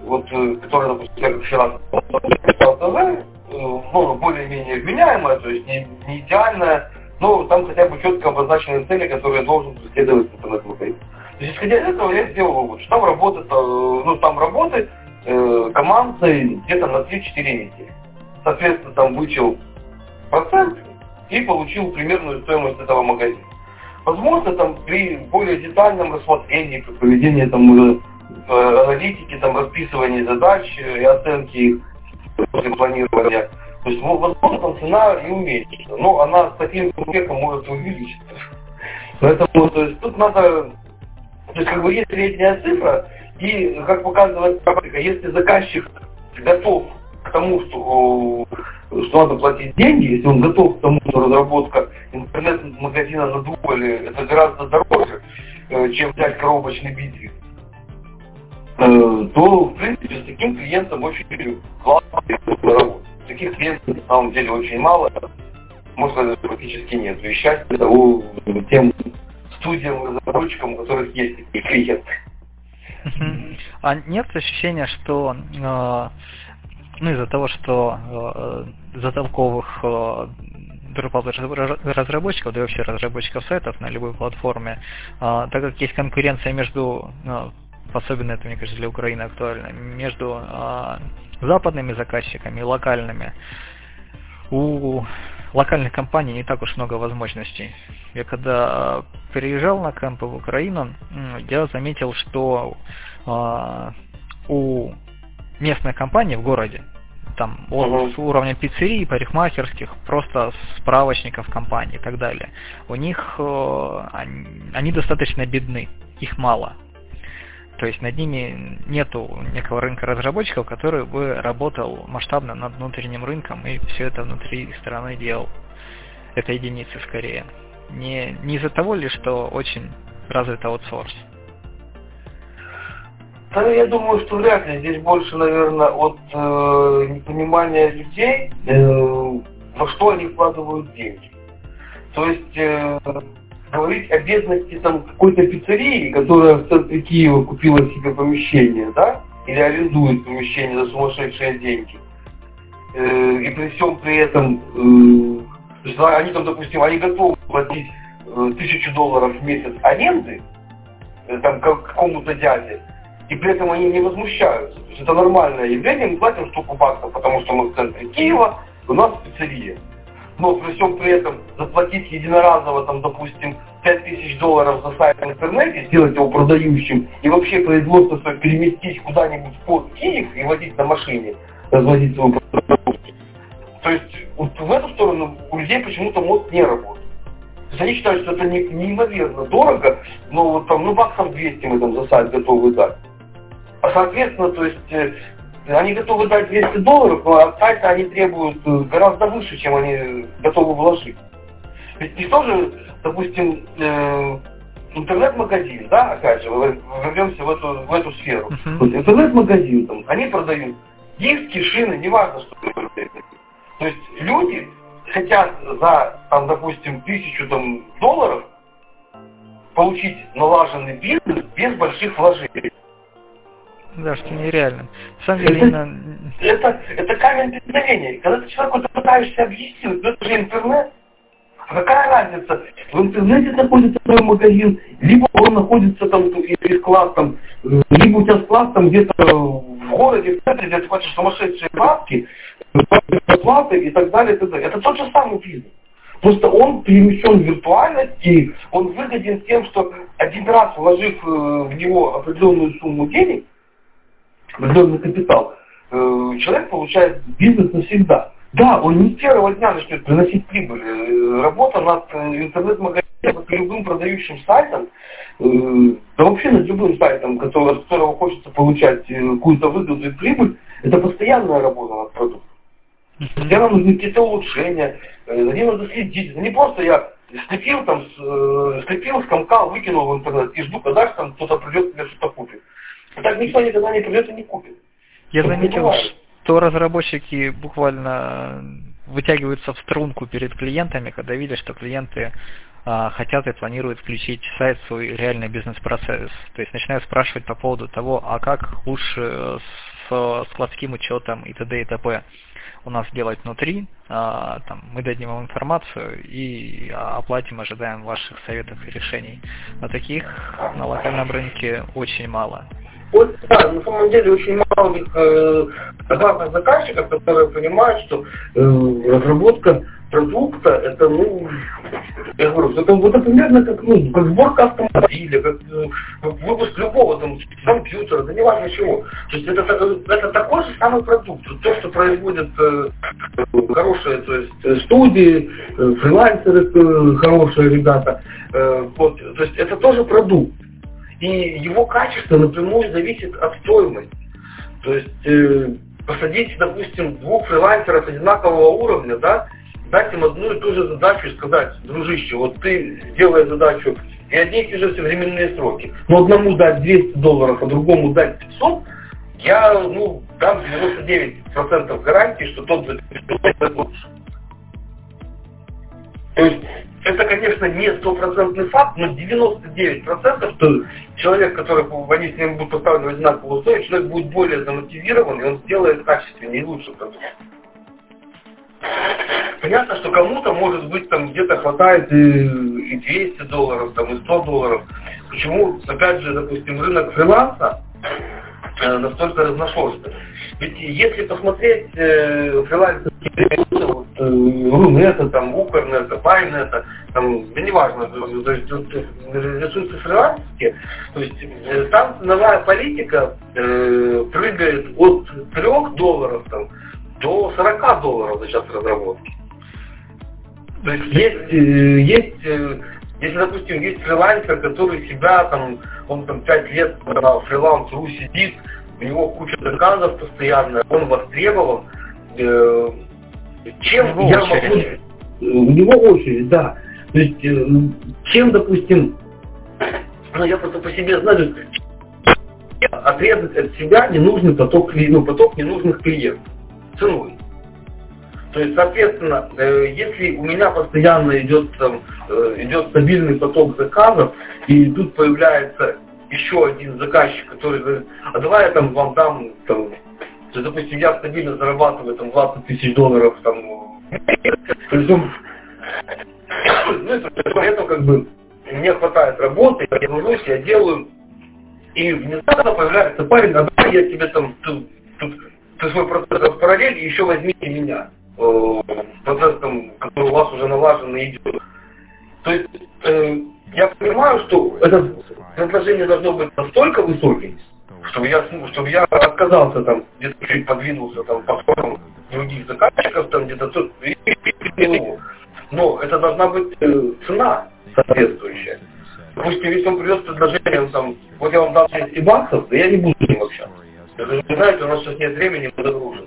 вот, которая, допустим, как вчера сказал, ну, более-менее вменяемая, то есть не, не идеальная, но там хотя бы четко обозначены цели, которые должен преследовать интернет-магазин. То есть, исходя из этого, я сделал вывод, что там работает, ну, там работает э, командой где-то на три-четыре недели. Соответственно, там вычел процент и получил примерную стоимость этого магазина. Возможно, там при более детальном рассмотрении, при проведении там уже аналитики, там расписывании задач и оценки их после планирования, то есть, возможно, там цена и уменьшится, но она с таким успехом может увеличиться. Поэтому, то есть, тут надо, то есть, как бы есть средняя цифра, и, как показывает практика, если заказчик готов к тому, что, что надо платить деньги, если он готов к тому, что разработка интернет-магазина на Drupal это гораздо дороже, чем взять коробочный бизнес, то, в принципе, с таким клиентом очень классно работать. Таких клиентов на самом деле очень мало, можно сказать, практически нет. И счастье того тем студиям, разработчикам, у которых есть такие клиенты. А нет ощущения, что э, ну, из-за того, что э, затолковых э, разработчиков, да и вообще разработчиков сайтов на любой платформе, э, так как есть конкуренция между, э, особенно это, мне кажется, для Украины актуально, между э, западными заказчиками и локальными, у локальных компаний не так уж много возможностей. Я когда переезжал на кемпы в Украину, я заметил, что э, у местной компании в городе, там от uh-huh. уровня пиццерий, парикмахерских, просто справочников компаний и так далее, у них э, они, они достаточно бедны, их мало. То есть над ними нету некого рынка разработчиков, который бы работал масштабно над внутренним рынком и все это внутри страны делал. Это единицы скорее. Не, не из-за того ли, что очень развит аутсорс? Да, я думаю, что вряд ли. Здесь больше, наверное, от э, непонимания людей, э, во что они вкладывают деньги. То есть э, говорить о бедности там какой-то пиццерии, которая в центре Киева купила себе помещение, да, или арендует помещение за сумасшедшие деньги, э, и при всем при этом, э, то есть они там, допустим, они готовы платить э, тысячу долларов в месяц аренды, э, там как какому-то дяде, и при этом они не возмущаются. То есть это нормальное явление, мы платим штуку баксов, потому что мы в центре Киева, у нас пиццерия. Но при всем при этом заплатить единоразово, там, допустим, пять тысяч долларов за сайт в интернете, сделать его продающим и вообще производство свое переместить куда-нибудь под Киев и водить на машине, разводить свою продукцию. То есть вот в эту сторону у людей почему-то мозг не работает. То есть они считают, что это не, неимоверно дорого, но вот там, ну, баксов двести мы там за сайт готовы дать. А соответственно, то есть э, они готовы дать двести долларов, но от сайта они требуют э, гораздо выше, чем они готовы вложить. Ведь не тоже, допустим, э, интернет-магазин, да, опять же, вернемся в эту, в эту сферу. Uh-huh. Вот интернет-магазин, там, они продают диски, шины, неважно, что это продают. То есть люди хотят за, там, допустим, тысячу там, долларов получить налаженный бизнес без больших вложений. Да, что нереально. На самом деле, это, именно... это, это камень преткновения. Когда ты человеку пытаешься объяснить, ну это же интернет. А какая разница? В интернете находится твой магазин, либо он находится там, или склад там, либо у тебя склад там где-то в городе, в центре, где ты платишь сумасшедшие бабки, оплаты и так далее, и так далее. Это тот же самый бизнес. Просто он перемещен в виртуальность, и он выгоден тем, что один раз вложив в него определенную сумму денег, определенный капитал, человек получает бизнес навсегда. Да, он не с первого дня начнет приносить прибыль. Работа над интернет-магазином, любым продающим сайтом, да вообще над любым сайтом, который, с которого хочется получать какую-то выгоду и прибыль, это постоянная работа над продуктом. Постоянно нужны какие-то улучшения, за ним надо следить. Это не просто я слепил, там, слепил, скомкал, выкинул в интернет и жду, когда же там кто-то придет и что-то купит. Так никто никогда не придет и не купит. Я заметил, что разработчики буквально вытягиваются в струнку перед клиентами, когда видят, что клиенты а, хотят и планируют включить в сайт свой реальный бизнес-процесс. То есть начинают спрашивать по поводу того, а как лучше с складским учетом и т.д. и т.п. у нас делать внутри, а, там, мы дадим вам информацию и оплатим, ожидаем ваших советов и решений. Но таких на локальном рынке очень мало. Вот, да, на самом деле очень мало у них э, главных заказчиков, которые понимают, что э, разработка продукта, это, ну, я говорю, это, это примерно как, ну, как сборка автомобиля, как, как выпуск любого там компьютера, да не важно чего. То есть это, это такой же самый продукт. То, что производят э, хорошие, то есть, студии, э, фрилансеры, э, хорошие ребята, э, вот, то есть это тоже продукт. И его качество напрямую зависит от стоимости. То есть э, посадить, допустим, двух фрилансеров одинакового уровня, да, дать им одну и ту же задачу и сказать: дружище, вот ты сделай задачу и одни и те же все временные сроки, но одному дать двести долларов, а другому дать пятьсот, я, ну, дам девяносто девять процентов гарантии, что тот за пятьсот лучше. То есть это, конечно, не стопроцентный факт, но девяносто девять процентов, что человек, который они с ним будут поставлены в одинаковые условия, человек будет более замотивирован, и он сделает качественнее и лучше продукт. Понятно, что кому-то, может быть, там где-то хватает и, и двести долларов, там, и сто долларов. Почему, опять же, допустим, рынок фриланса э, настолько разношерстный? Ведь если посмотреть э, фрилансерские ресурсы, вот, э, Рунета, там, Укрнета, Байнета, там, да неважно, то есть, ресурсы фрилансерские, то есть э, там ценовая политика э, прыгает от трёх долларов там, до сорока долларов за час разработки. То есть есть, есть, если, допустим, есть фрилансер, который себя там, он там пять лет на фриланс.ру сидит, у него куча заказов постоянно, он востребован, э, чем я очередь. могу... У него очередь, да. То есть, э, чем, допустим, ну я просто по себе знаю, отрезать от себя ненужный поток, ну, поток ненужных клиентов ценой. То есть, соответственно, э, если у меня постоянно идет, там, э, идет стабильный поток заказов, и тут появляется еще один заказчик, который говорит: а давай я там вам дам, там, то, допустим, я стабильно зарабатываю там двадцать тысяч долларов, там, причем, ну, при этом как бы мне хватает работы, я тружусь, я делаю, и внезапно появляется парень: а давай я тебе там, тут, тут, ты свой процесс в параллель, и еще возьмите меня. Процесс, там, который у вас уже налажен и идет. То есть э, я понимаю, что это предложение должно быть настолько высоким, чтобы я, чтобы я отказался там, где-то чуть подвинулся там по формам других заказчиков, там где-то тут, но это должна быть э, цена соответствующая. Допустим, если он придет с предложением, там, вот я вам дам двести баксов, да я не буду с ним общаться. Вы знаете, у нас сейчас нет времени, мы дружим.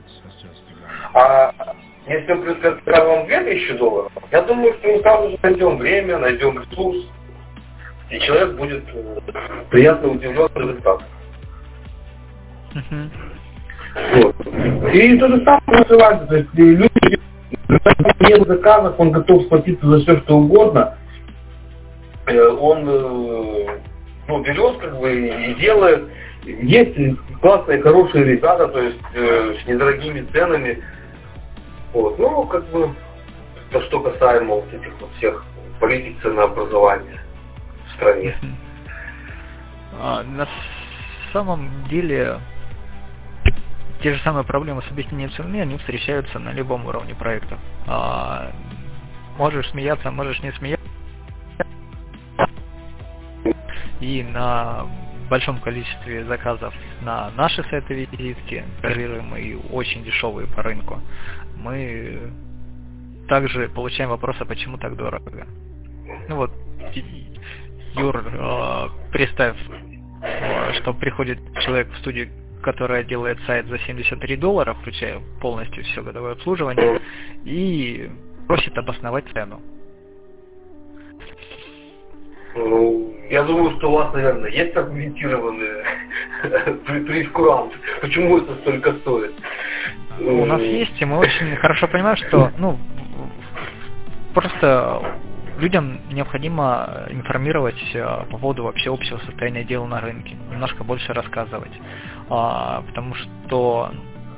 А если он предскажет вам две тысячи долларов, я думаю, что мы сразу же найдем время, найдем ресурс, и человек будет приятно удивлен результатом. Uh-huh. Вот. И то же самое называется, то есть люди, нет заказов, он готов сплатиться за все, что угодно, он, ну, берет, как бы, и делает. Есть классные, хорошие ребята, то есть э, с недорогими ценами. Вот. Ну, как бы, то, что касаемо вот этих вот всех политик ценообразования в стране. А, на самом деле, те же самые проблемы с объяснением цены, они встречаются на любом уровне проекта. А, можешь смеяться, можешь не смеяться. И на большом количестве заказов на наши сайты визитки, контролируемые и очень дешевые по рынку, мы также получаем вопросы, почему так дорого. Ну вот, Юр, э, представь, э, что приходит человек в студию, которая делает сайт за семьдесят три доллара, включая полностью все годовое обслуживание, и просит обосновать цену. Ну, я думаю, что у вас, наверное, есть аргументированный прескурант. Почему это столько стоит? У нас есть, и мы очень хорошо понимаем, что, ну, просто людям необходимо информировать по поводу вообще общего состояния дела на рынке, немножко больше рассказывать, потому что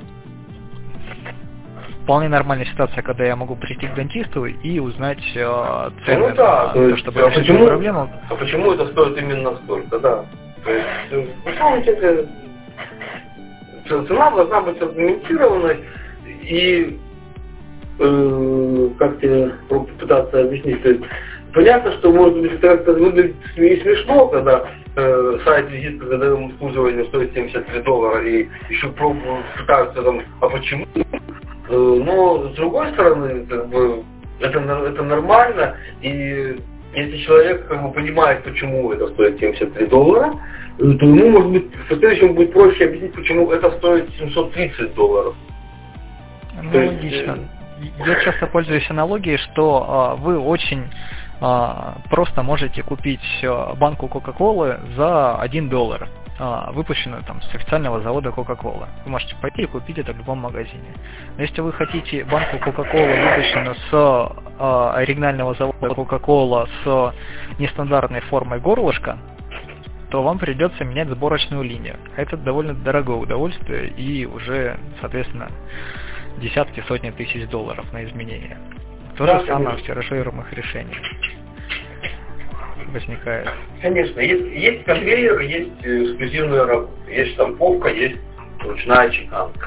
вполне нормальная ситуация, когда я могу прийти к дантисту и узнать э, цены ну, да, на то, есть, то, чтобы а решить почему, проблему. А почему это стоит именно столько, да? То есть, на самом деле, цена должна быть аргументированной и, э, как тебе попытаться объяснить, то есть, понятно, что может быть это как-то выглядит и смешно, когда э, сайт визит по годовому обслуживанию стоит семьдесят три доллара и еще пробуют, пытаются там, а почему? Но с другой стороны, как бы, это, это нормально, и если человек как бы понимает, почему это стоит семьдесят три доллара, то ему, может быть, в последующем будет проще объяснить, почему это стоит семьсот тридцать долларов. Ну, то есть, логично. Я часто пользуюсь аналогией, что а, вы очень а, просто можете купить банку Кока-Колы за один доллар. Выпущенную там с официального завода Coca-Cola. Вы можете пойти и купить это в любом магазине. Но если вы хотите банку Coca-Cola, выпущенную с э, оригинального завода Coca-Cola с нестандартной формой горлышка, то вам придется менять сборочную линию. Это довольно дорогое удовольствие и уже, соответственно, десятки, сотни тысяч долларов на изменения. То да, же самое в тиражируемых решениях возникает. Конечно, есть, есть конвейер, есть эксклюзивная работа, есть штамповка, есть ручная чеканка.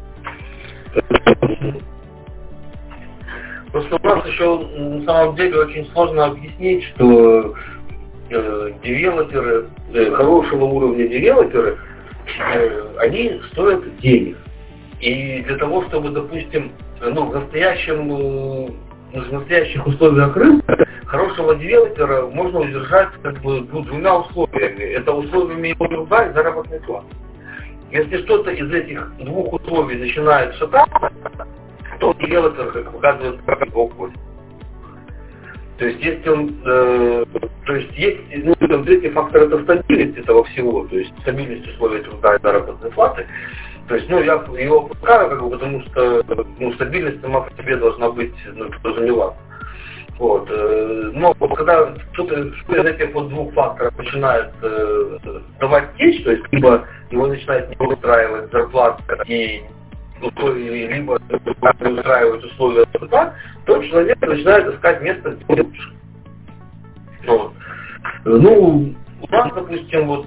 Просто у нас еще на самом деле очень сложно объяснить, что э, девелоперы, э, хорошего уровня девелоперы, э, они стоят денег. И для того, чтобы, допустим, ну, в настоящем э, в настоящих условиях рынка хорошего девелопера можно удержать как бы двумя условиями. Это условиями его труда и заработной платы. Если что-то из этих двух условий начинает шататься, то девелопер, как показывает, как его уходит. То есть если он, э, то есть есть, ну, там, третий фактор это стабильность этого всего, то есть стабильность условий труда и заработной платы. То есть, ну, я его опускаю, как бы, потому что, ну, стабильность сама по себе должна быть, ну, подразумеваться. Вот. Но когда кто-то из этих вот двух факторов начинает э, давать течь, то есть либо его начинает не устраивать зарплата и либо не устраивать условия труда, то человек начинает искать место, где лучше. Вот. Ну, у нас, допустим, вот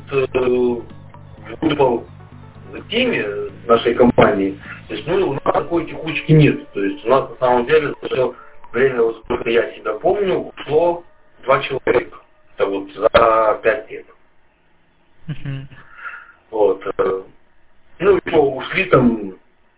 в теме нашей компании, то есть, ну, у нас такой текучки нет. То есть у нас на самом деле за все время, вот сколько я себя помню, ушло два человека. Это вот за пять лет. Uh-huh. Вот. Ну, еще ушли там,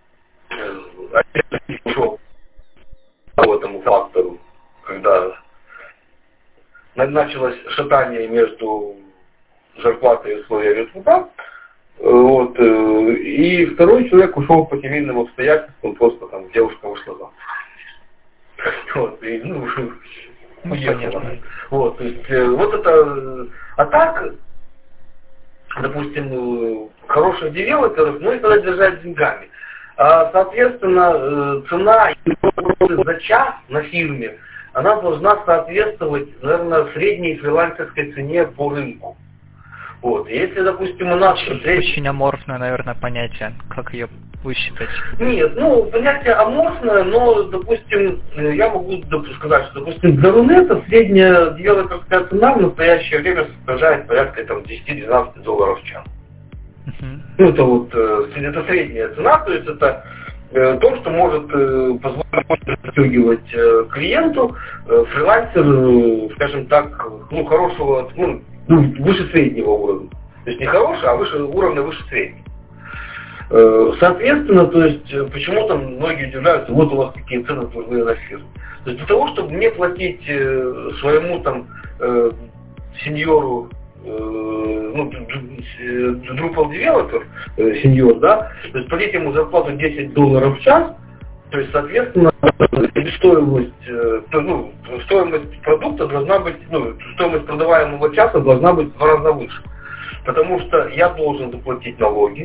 опять ушел по этому фактору, когда началось шатание между зарплатой и условиями труда. Вот, и второй человек ушел по семейным обстоятельствам, просто там девушка вышла замуж. Вот, и, ну, ну, уехала. Вот, то есть, вот это, а так, допустим, хороших девелоперов, ну, их надо держать деньгами. А, соответственно, цена за час на фирме, она должна соответствовать, наверное, средней фрилансерской цене по рынку. Вот. Если, допустим, у нас... Очень, очень аморфное, наверное, понятие, как ее высчитать. Нет, ну, понятие аморфное, но, допустим, я могу сказать, что, допустим, для Рунета средняя девелоперская цена в настоящее время составляет порядка там, десять-двенадцать долларов в час. Uh-huh. Ну, это вот, это средняя цена, то есть это то, что может позволить подстегивать клиенту фрилансер, скажем так, ну, хорошего, ну, ну, выше среднего уровня. То есть не хорошего, а выше уровня выше среднего. Соответственно, то есть почему там многие удивляются, вот у вас какие цены нужны на фирму. То есть для того, чтобы не платить своему там сеньору, ну, Drupal девелопер, сеньор, да, то есть платить ему зарплату десять долларов в час, то есть, соответственно, стоимость, ну, стоимость продукта должна быть, ну, стоимость продаваемого часа должна быть в два раза выше. Потому что я должен заплатить налоги.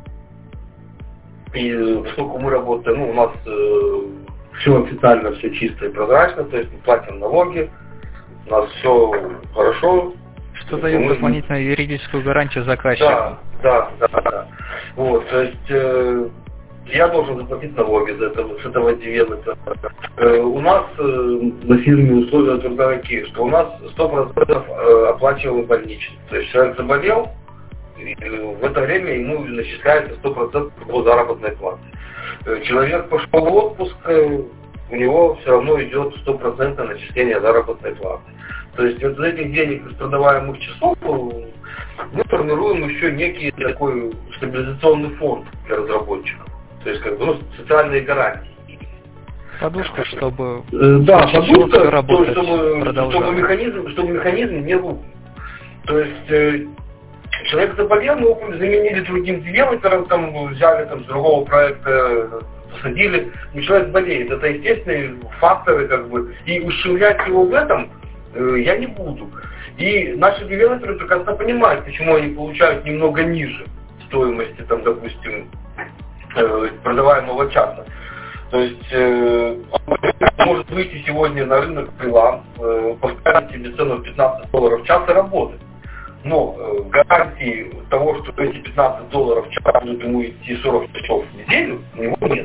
И поскольку мы работаем, ну, у нас э, все официально, все чисто и прозрачно, то есть мы платим налоги, у нас все хорошо. Что дает мы... дополнительную юридическую гарантию заказчику. Да, да, да, да. Вот, то есть э, я должен заплатить налоги за это, с этого девелопера. Э, у нас э, на фирме условия труда такие, что у нас сто процентов э, оплачиваем больничный. То есть человек заболел, и в это время ему начисляется сто процентов его заработной платы. Э, человек пошел в отпуск, э, у него все равно идет сто процентов начисление заработной платы. То есть из этих денег, из продаваемых часов, мы формируем еще некий такой стабилизационный фонд для разработчиков. То есть как бы ну, социальные гарантии. Подушка, чтобы э, да, подушка, работать, то, чтобы, чтобы механизм, чтобы механизм не рухнул. То есть э, человек заболел, мы его заменили другим девелопером, там взяли там с другого проекта, посадили, но человек болеет. Это естественные факторы, как бы, и ущемлять его в этом я не буду. И наши девелоперы прекрасно понимают, почему они получают немного ниже стоимости, там, допустим, продаваемого часа. То есть э, он может выйти сегодня на рынок фриланс, э, поставить себе цену в пятнадцать долларов в час и работать. Но э, гарантии того, что эти пятнадцать долларов в час будут ему идти сорок часов в неделю, у него нет.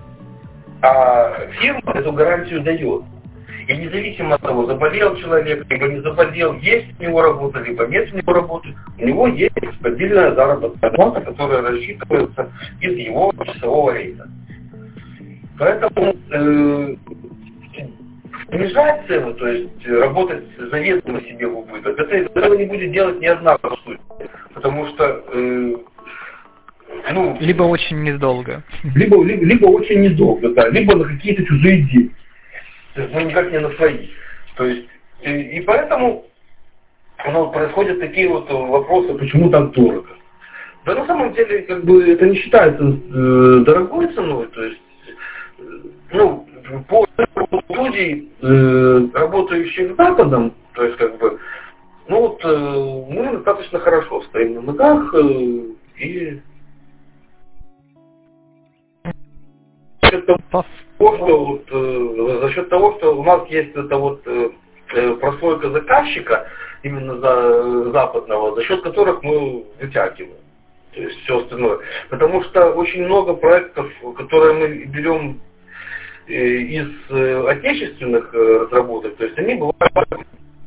А фирма эту гарантию дает. И независимо от того, заболел человек, либо не заболел, есть у него работа, либо нет у него работы, у него есть стабильная заработная плата, которая рассчитывается из его часового рейта. Поэтому э, снижать цену, то есть работать заведомо себе в убыток, это, этого не будет делать ни одна студия. Потому что э, ну, либо очень недолго. Либо, либо, либо очень недолго, да, либо на какие-то чужие деньги. То есть, ну, никак не на свои. То есть, и, и поэтому ну, происходят такие вот вопросы, почему так дорого. Да на самом деле, как бы, это не считается э, дорогой ценой. То есть, э, ну, по студии, э, работающих Западом, то есть, как бы, ну вот, э, мы достаточно хорошо стоим на ногах, э, и того, что вот, э, за счет того, что у нас есть эта вот э, прослойка заказчика, именно за, западного, за счет которых мы вытягиваем. То есть все остальное. Потому что очень много проектов, которые мы берем э, из э, отечественных э, разработок, то есть они бывают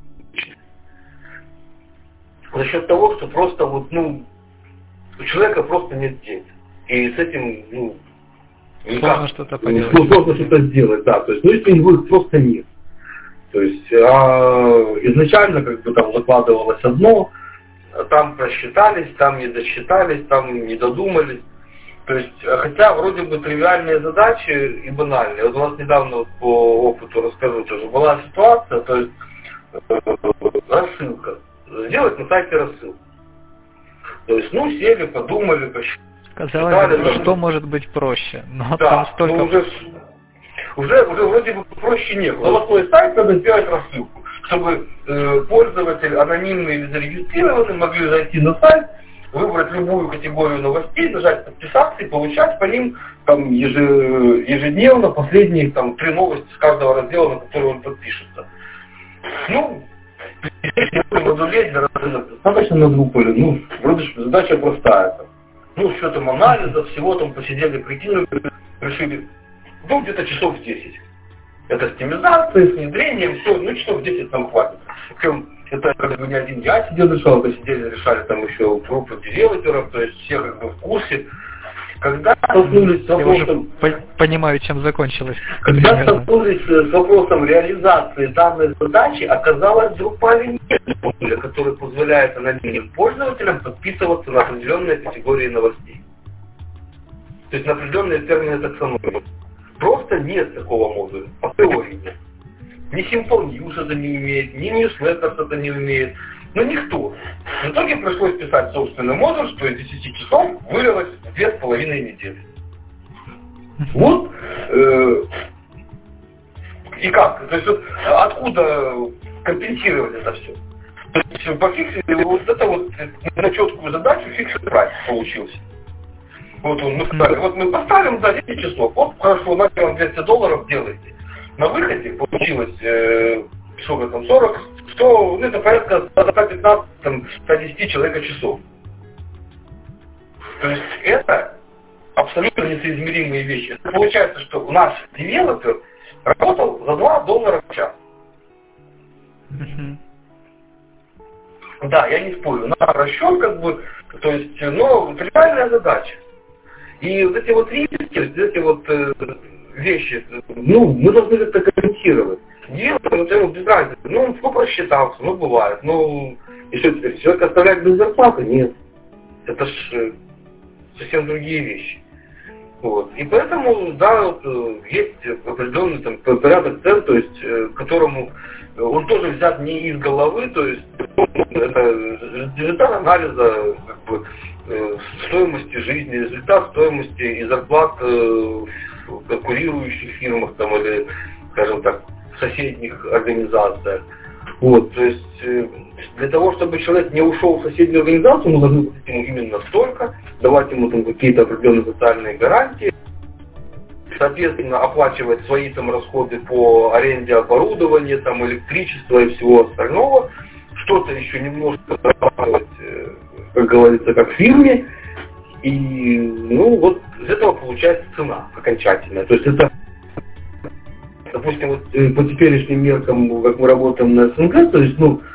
за счет того, что просто вот, ну, у человека просто нет денег. И с этим, ну, сложно что-то поделать. Сложно что-то сделать, да. То есть, ну, если у него их просто нет. То есть, а изначально как бы там закладывалось одно, там просчитались, там не досчитались, там не додумались. То есть, хотя вроде бы тривиальные задачи и банальные. Вот у нас недавно вот по опыту расскажу тоже. Была ситуация, то есть рассылка. Сделать на сайте рассылку. То есть, ну, сели, подумали, посчитали. Казалось бы, что может быть проще, но да, там столько... Ну, уже, уже, уже вроде бы проще нет. Новостной сайт надо сделать рассылку, чтобы э, пользователь анонимный или зарегистрированный могли зайти на сайт, выбрать любую категорию новостей, нажать подписаться и получать по ним там, ежедневно последние там, три новости с каждого раздела, на который он подпишется. Ну, модулей для рассылок достаточно надумали. Ну, вроде задача простая. Ну, что там анализа, всего там посидели, прикинули, решили, ну, где-то часов десять. Это с темизацией, с внедрением, все, ну, часов десять там хватит. Причем, это как бы не один я сидел решал, это сидели, решали там еще группы девелоперов, то есть все как бы в курсе. Когда столкнулись с вопросом... Понимаю, чем закончилось. Когда столкнулись с вопросом реализации данной задачи, оказалось, вдруг появились модули, которые позволяют анонимным пользователям подписываться на определенные категории новостей. То есть на определенные термины таксономии. Просто нет такого модуля. По теории нет. Ни Simple News это не умеет, ни Newsletters это не умеет. Ну никто. В итоге пришлось писать собственный модуль, что из десяти часов вылилось в две с половиной недели. Вот. Э, и как? То есть вот, откуда компенсировать это все? То есть пофиксили вот это вот на четкую задачу фиксит прайс получился. Вот он, мы сказали, вот мы поставим за десять часов, вот хорошо, на двести долларов делайте. На выходе получилось, э, сколько там, сорок что ну, это порядка сто пятнадцать - сто десять человека часов. То есть это абсолютно несоизмеримые вещи. Это получается, что у нас девелопер работал за два доллара в час. Mm-hmm. Да, я не спорю, на расчет как бы, то есть, но это реальная задача. И вот эти вот риски, вот эти вот э, вещи, ну, мы должны как-то комментировать. Девелопер, вот ему без разницы, ну, он сколько рассчитался, ну, бывает, ну, и что теперь, человека оставлять без зарплаты? Нет. Это ж совсем другие вещи. Вот. И поэтому, да, вот, есть определенный там, порядок цен, то есть, э, которому он тоже взят не из головы, то есть ну, это результат анализа как бы, э, стоимости жизни, результат стоимости и зарплат э, в конкурирующих фирмах там, или, скажем так, в соседних организациях. Вот, то есть э, для того, чтобы человек не ушел в соседнюю организацию, мы должны платить ему именно столько, давать ему там какие-то определенные социальные гарантии, соответственно, оплачивать свои там расходы по аренде оборудования, там электричества и всего остального, что-то еще немножко зарабатывать, э, как говорится, как в фирме, и ну вот из этого получается цена окончательная. То есть это, допустим, вот, э, по теперешним меркам, как мы работаем на СНГ, то есть, ну,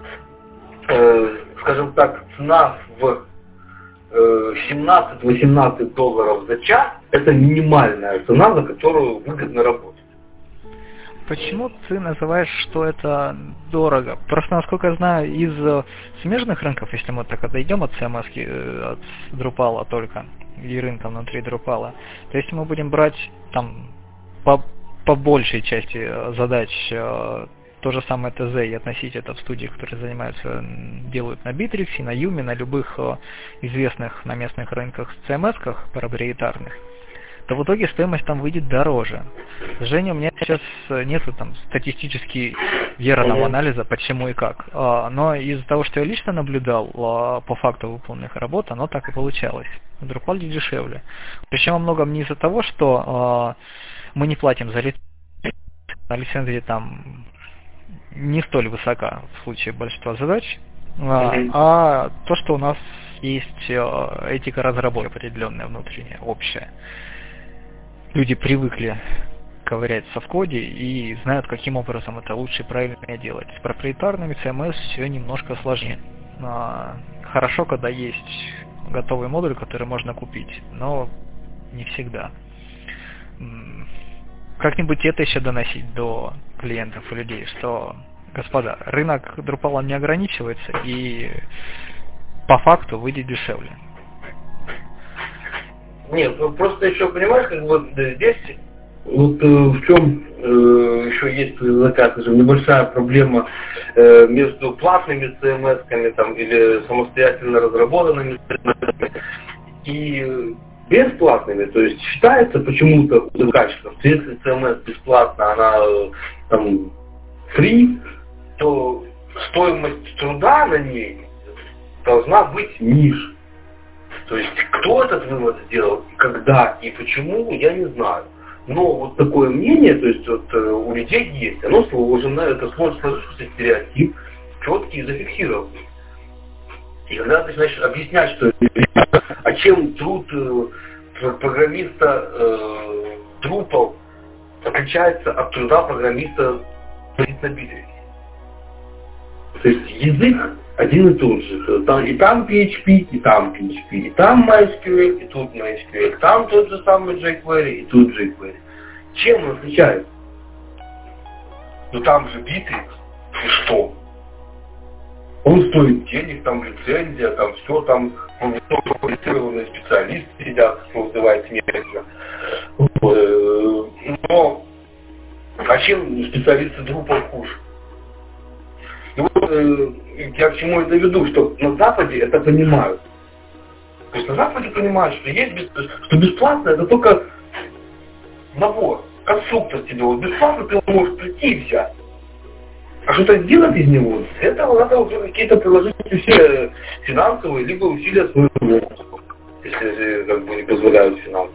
э, скажем так, цена в э, семнадцать-восемнадцать долларов за час — это минимальная цена, за которую выгодно работать. Почему ты называешь, что это дорого? Просто, насколько я знаю, из смежных рынков, если мы так отойдем от си эм эс, от Drupal только, и рынка внутри Drupal, то если мы будем брать там по, по большей части задач то же самое тэ зэ и относить это в студии, которые занимаются, делают на Bittrex, на Yume, на любых известных на местных рынках си эм эс-ках проприетарных, то в итоге стоимость там выйдет дороже. К сожалению, у меня сейчас нету там статистически верного анализа, почему и как. Но из-за того, что я лично наблюдал по факту выполненных работ, оно так и получалось. В Drupal дешевле. Причем во многом не из-за того, что мы не платим за лицензию, а лицензия там не столь высока в случае большинства задач, а то, что у нас есть этика разработки определенная внутренняя, общая. Люди привыкли ковыряться в коде и знают, каким образом это лучше и правильно делать. С проприетарными си эм эс все немножко сложнее. Хорошо, когда есть готовый модуль, который можно купить, но не всегда. Как-нибудь это еще доносить до клиентов и людей, что, господа, рынок Drupal не ограничивается и по факту выйдет дешевле. Нет, ну просто еще, понимаешь, как вот здесь вот э, в чем э, еще есть такая, скажем, небольшая проблема э, между платными си эм эс-ками там, или самостоятельно разработанными си эм эс-ками и бесплатными. То есть считается почему-то у заказчиков, что если си эм эс бесплатно, она там free, то стоимость труда на ней должна быть ниже. То есть кто этот вывод сделал, когда и почему, я не знаю. Но вот такое мнение, то есть вот, у людей есть, оно сложено, это сложно сложившийся стереотип, четкий и зафиксированный. И когда ты начинаешь объяснять, что а чем труд э, программиста э, Drupal отличается от труда программиста на Bittrex. То есть язык один и тот же. Там, и там пи эйч пи, и там пи эйч пи, и там MySQL, и тут MySQL, там тот же самый jQuery, и тут jQuery. Чем он отличается? Ну там же Bittrex, и что? Он стоит денег, там лицензия, там все, там квалифицированные специалисты сидят, что называется менеджер. Но а чем специалисты Drupal хуже? И вот э, я к чему это веду, что на Западе это понимают. То есть на Западе понимают, что есть бесп... что бесплатно это только набор, конструктор тебе. Вот бесплатно ты можешь прийти и взять. А что-то сделать из него, это надо уже какие-то приложить все финансовые, либо усилия своего, если как бы не позволяют финансы.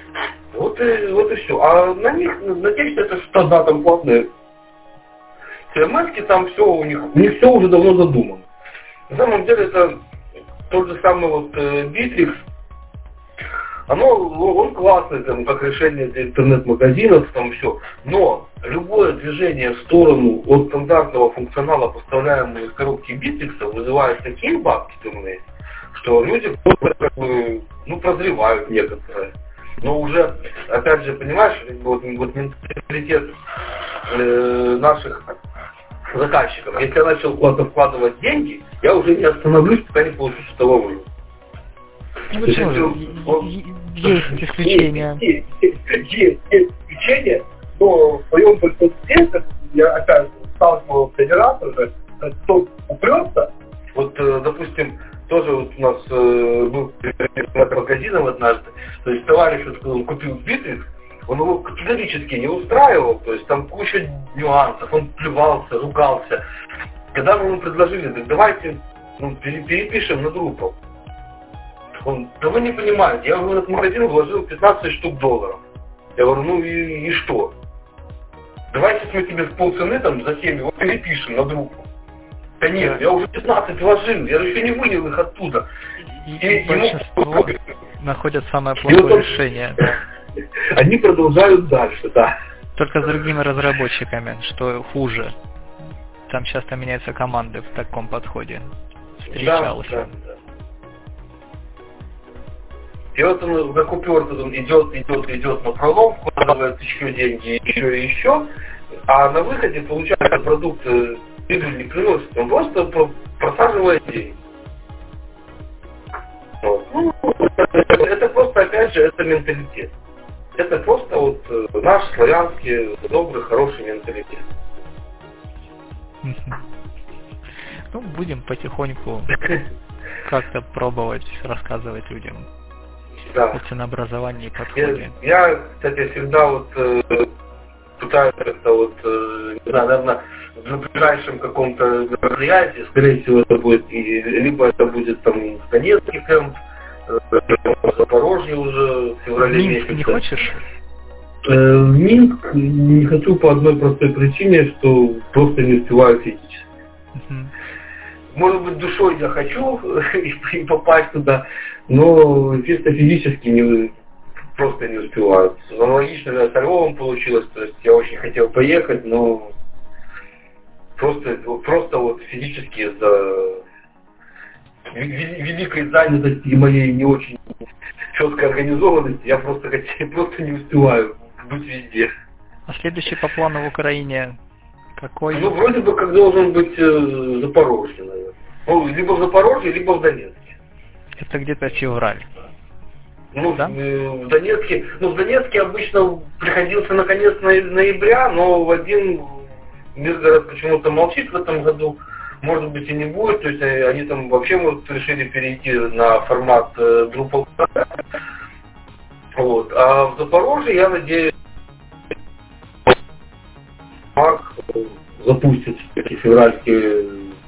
Вот и, вот и все. А на них, надеюсь, это что-то да, там платное. си эм эс там все у них, у них все уже давно задумано. На самом деле это тот же самый вот Bittrex, оно, он классный, там, как решение для интернет-магазинов, там все. Но любое движение в сторону от стандартного функционала, поставляемого из коробки Bittrex, вызывает такие бабки темные, что люди просто как бы, ну, прозревают некоторые. Но уже, опять же, понимаешь, вот, вот менталитет э, наших заказчиков. Если я начал куда-то вкладывать деньги, я уже не остановлюсь, пока не получу что-то вовремя. Ну почему же? Есть исключения. Есть, есть, есть исключения, но в своем большинстве, как я опять сталкивался не раз уже, кто упрется, вот, допустим, тоже вот у нас э, был магазином однажды, то есть товарищ, вот, он купил Bittrex, он его категорически не устраивал, то есть там куча нюансов, он плевался, ругался. Когда мы ему предложили, так давайте ну, перепишем на Drupal. Он, да вы не понимаете, я в этот магазин вложил пятнадцать штук долларов. Я говорю, ну и, и что? Давайте мы тебе с полцены там за семь его перепишем на Drupal. Да нет, я уже пятнадцать вложил, я еще не вынес их оттуда. И, и, и большинство ему... находят самое плохое потом... решение. Они продолжают дальше, да. Только с другими разработчиками, что хуже. Там часто меняются команды в таком подходе. Встречался. Да, да, да. И вот он, как упертый, он идет, идет, идет на пролом, вкладывает еще деньги, еще и еще, а на выходе получается продукт прибыль не приносит, он просто просаживает деньги. Вот. Ну, это просто, опять же, это менталитет. Это просто вот наш славянский, добрый, хороший менталитет. Ну, будем потихоньку как-то пробовать рассказывать людям да. о ценообразовании и подходе. Я, я, кстати, всегда вот э, пытаюсь как-то вот, э, не знаю, наверное, в ближайшем каком-то мероприятии, скорее всего, это будет, и, либо это будет там Донецкий кемп, в Запорожье уже в феврале Минск месяце. Не хочешь? В Минск не хочу по одной простой причине, что просто не успеваю физически. Uh-huh. Может быть, душой я хочу и попасть туда, но чисто физически не, просто не успеваю. Аналогично с Львовом получилось, то есть я очень хотел поехать, но просто, просто вот физически из-за великой занятости и моей не очень четкой организованности я просто, просто не успеваю быть везде. А следующий по плану в Украине какой? Ну, вроде бы как должен быть э, Запорожье, наверное. Ну, либо в Запорожье, либо в Донецке. Это где-то февраль. Ну, да? э, в Донецке, ну, в Донецке обычно приходился на конец ноября, но в один Миргород почему-то молчит в этом году. Может быть и не будет, то есть они там вообще вот решили перейти на формат э, Drupal. Вот. А в Запорожье, я надеюсь, Марк запустит эти февральские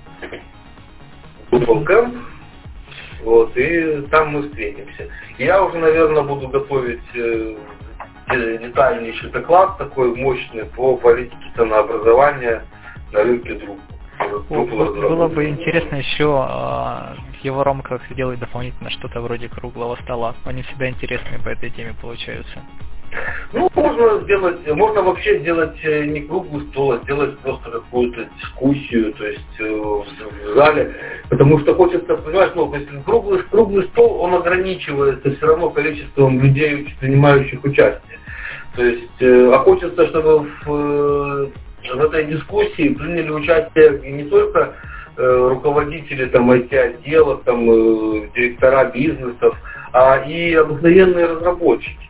Drupal Camp, вот, и там мы встретимся. Я уже, наверное, буду готовить э, детальнейший доклад такой мощный по политике ценообразования на рынке Drupal. Было бы интересно еще в его рамках сделать дополнительно что-то вроде круглого стола. Они всегда интересные по этой теме получаются. Ну, можно сделать, можно вообще сделать не круглый стол, а сделать просто какую-то дискуссию, то есть в зале. Потому что хочется, понимаешь, ну, то есть круглый, круглый стол, он ограничивается все равно количеством людей, принимающих участие. То есть, а хочется, чтобы в в этой дискуссии приняли участие не только э, руководители там ай ти-отделов, там, э, директора бизнесов, а и обыкновенные разработчики.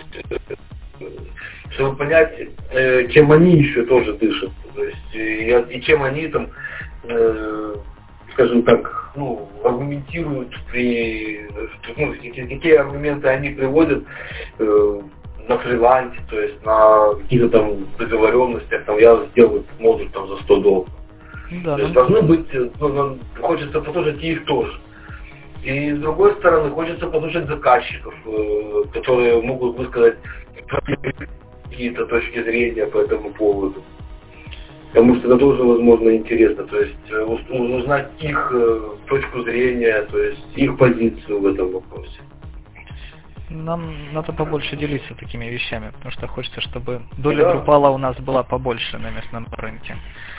Чтобы понять, э, чем они еще тоже дышат. То есть, и, и чем они там, э, скажем так, ну, аргументируют при, ну, какие аргументы они приводят э, на фрилансе, то есть на каких-то там договоренностях, там я сделаю модуль там за сто долларов. Да, то есть ну, должны быть, ну, хочется послушать их тоже. И с другой стороны, хочется послушать заказчиков, э, которые могут высказать какие-то точки зрения по этому поводу. потому что это тоже, возможно, интересно, то есть узнать их точку зрения, то есть их позицию в этом вопросе. Нам надо побольше делиться такими вещами, потому что хочется, чтобы доля Да. Drupal у нас была побольше на местном рынке.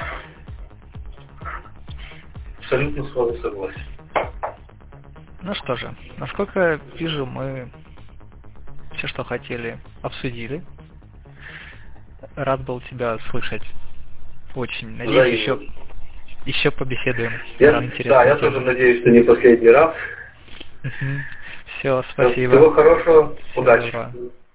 Абсолютно с вами согласен. Ну что же, насколько я вижу, мы все, что хотели, обсудили. Рад был тебя слышать. Очень. Надеюсь, еще, еще побеседуем. Я, на да, я тему. тоже надеюсь, что не последний раз. Все, спасибо. Всего хорошего, Всего удачи. доброго.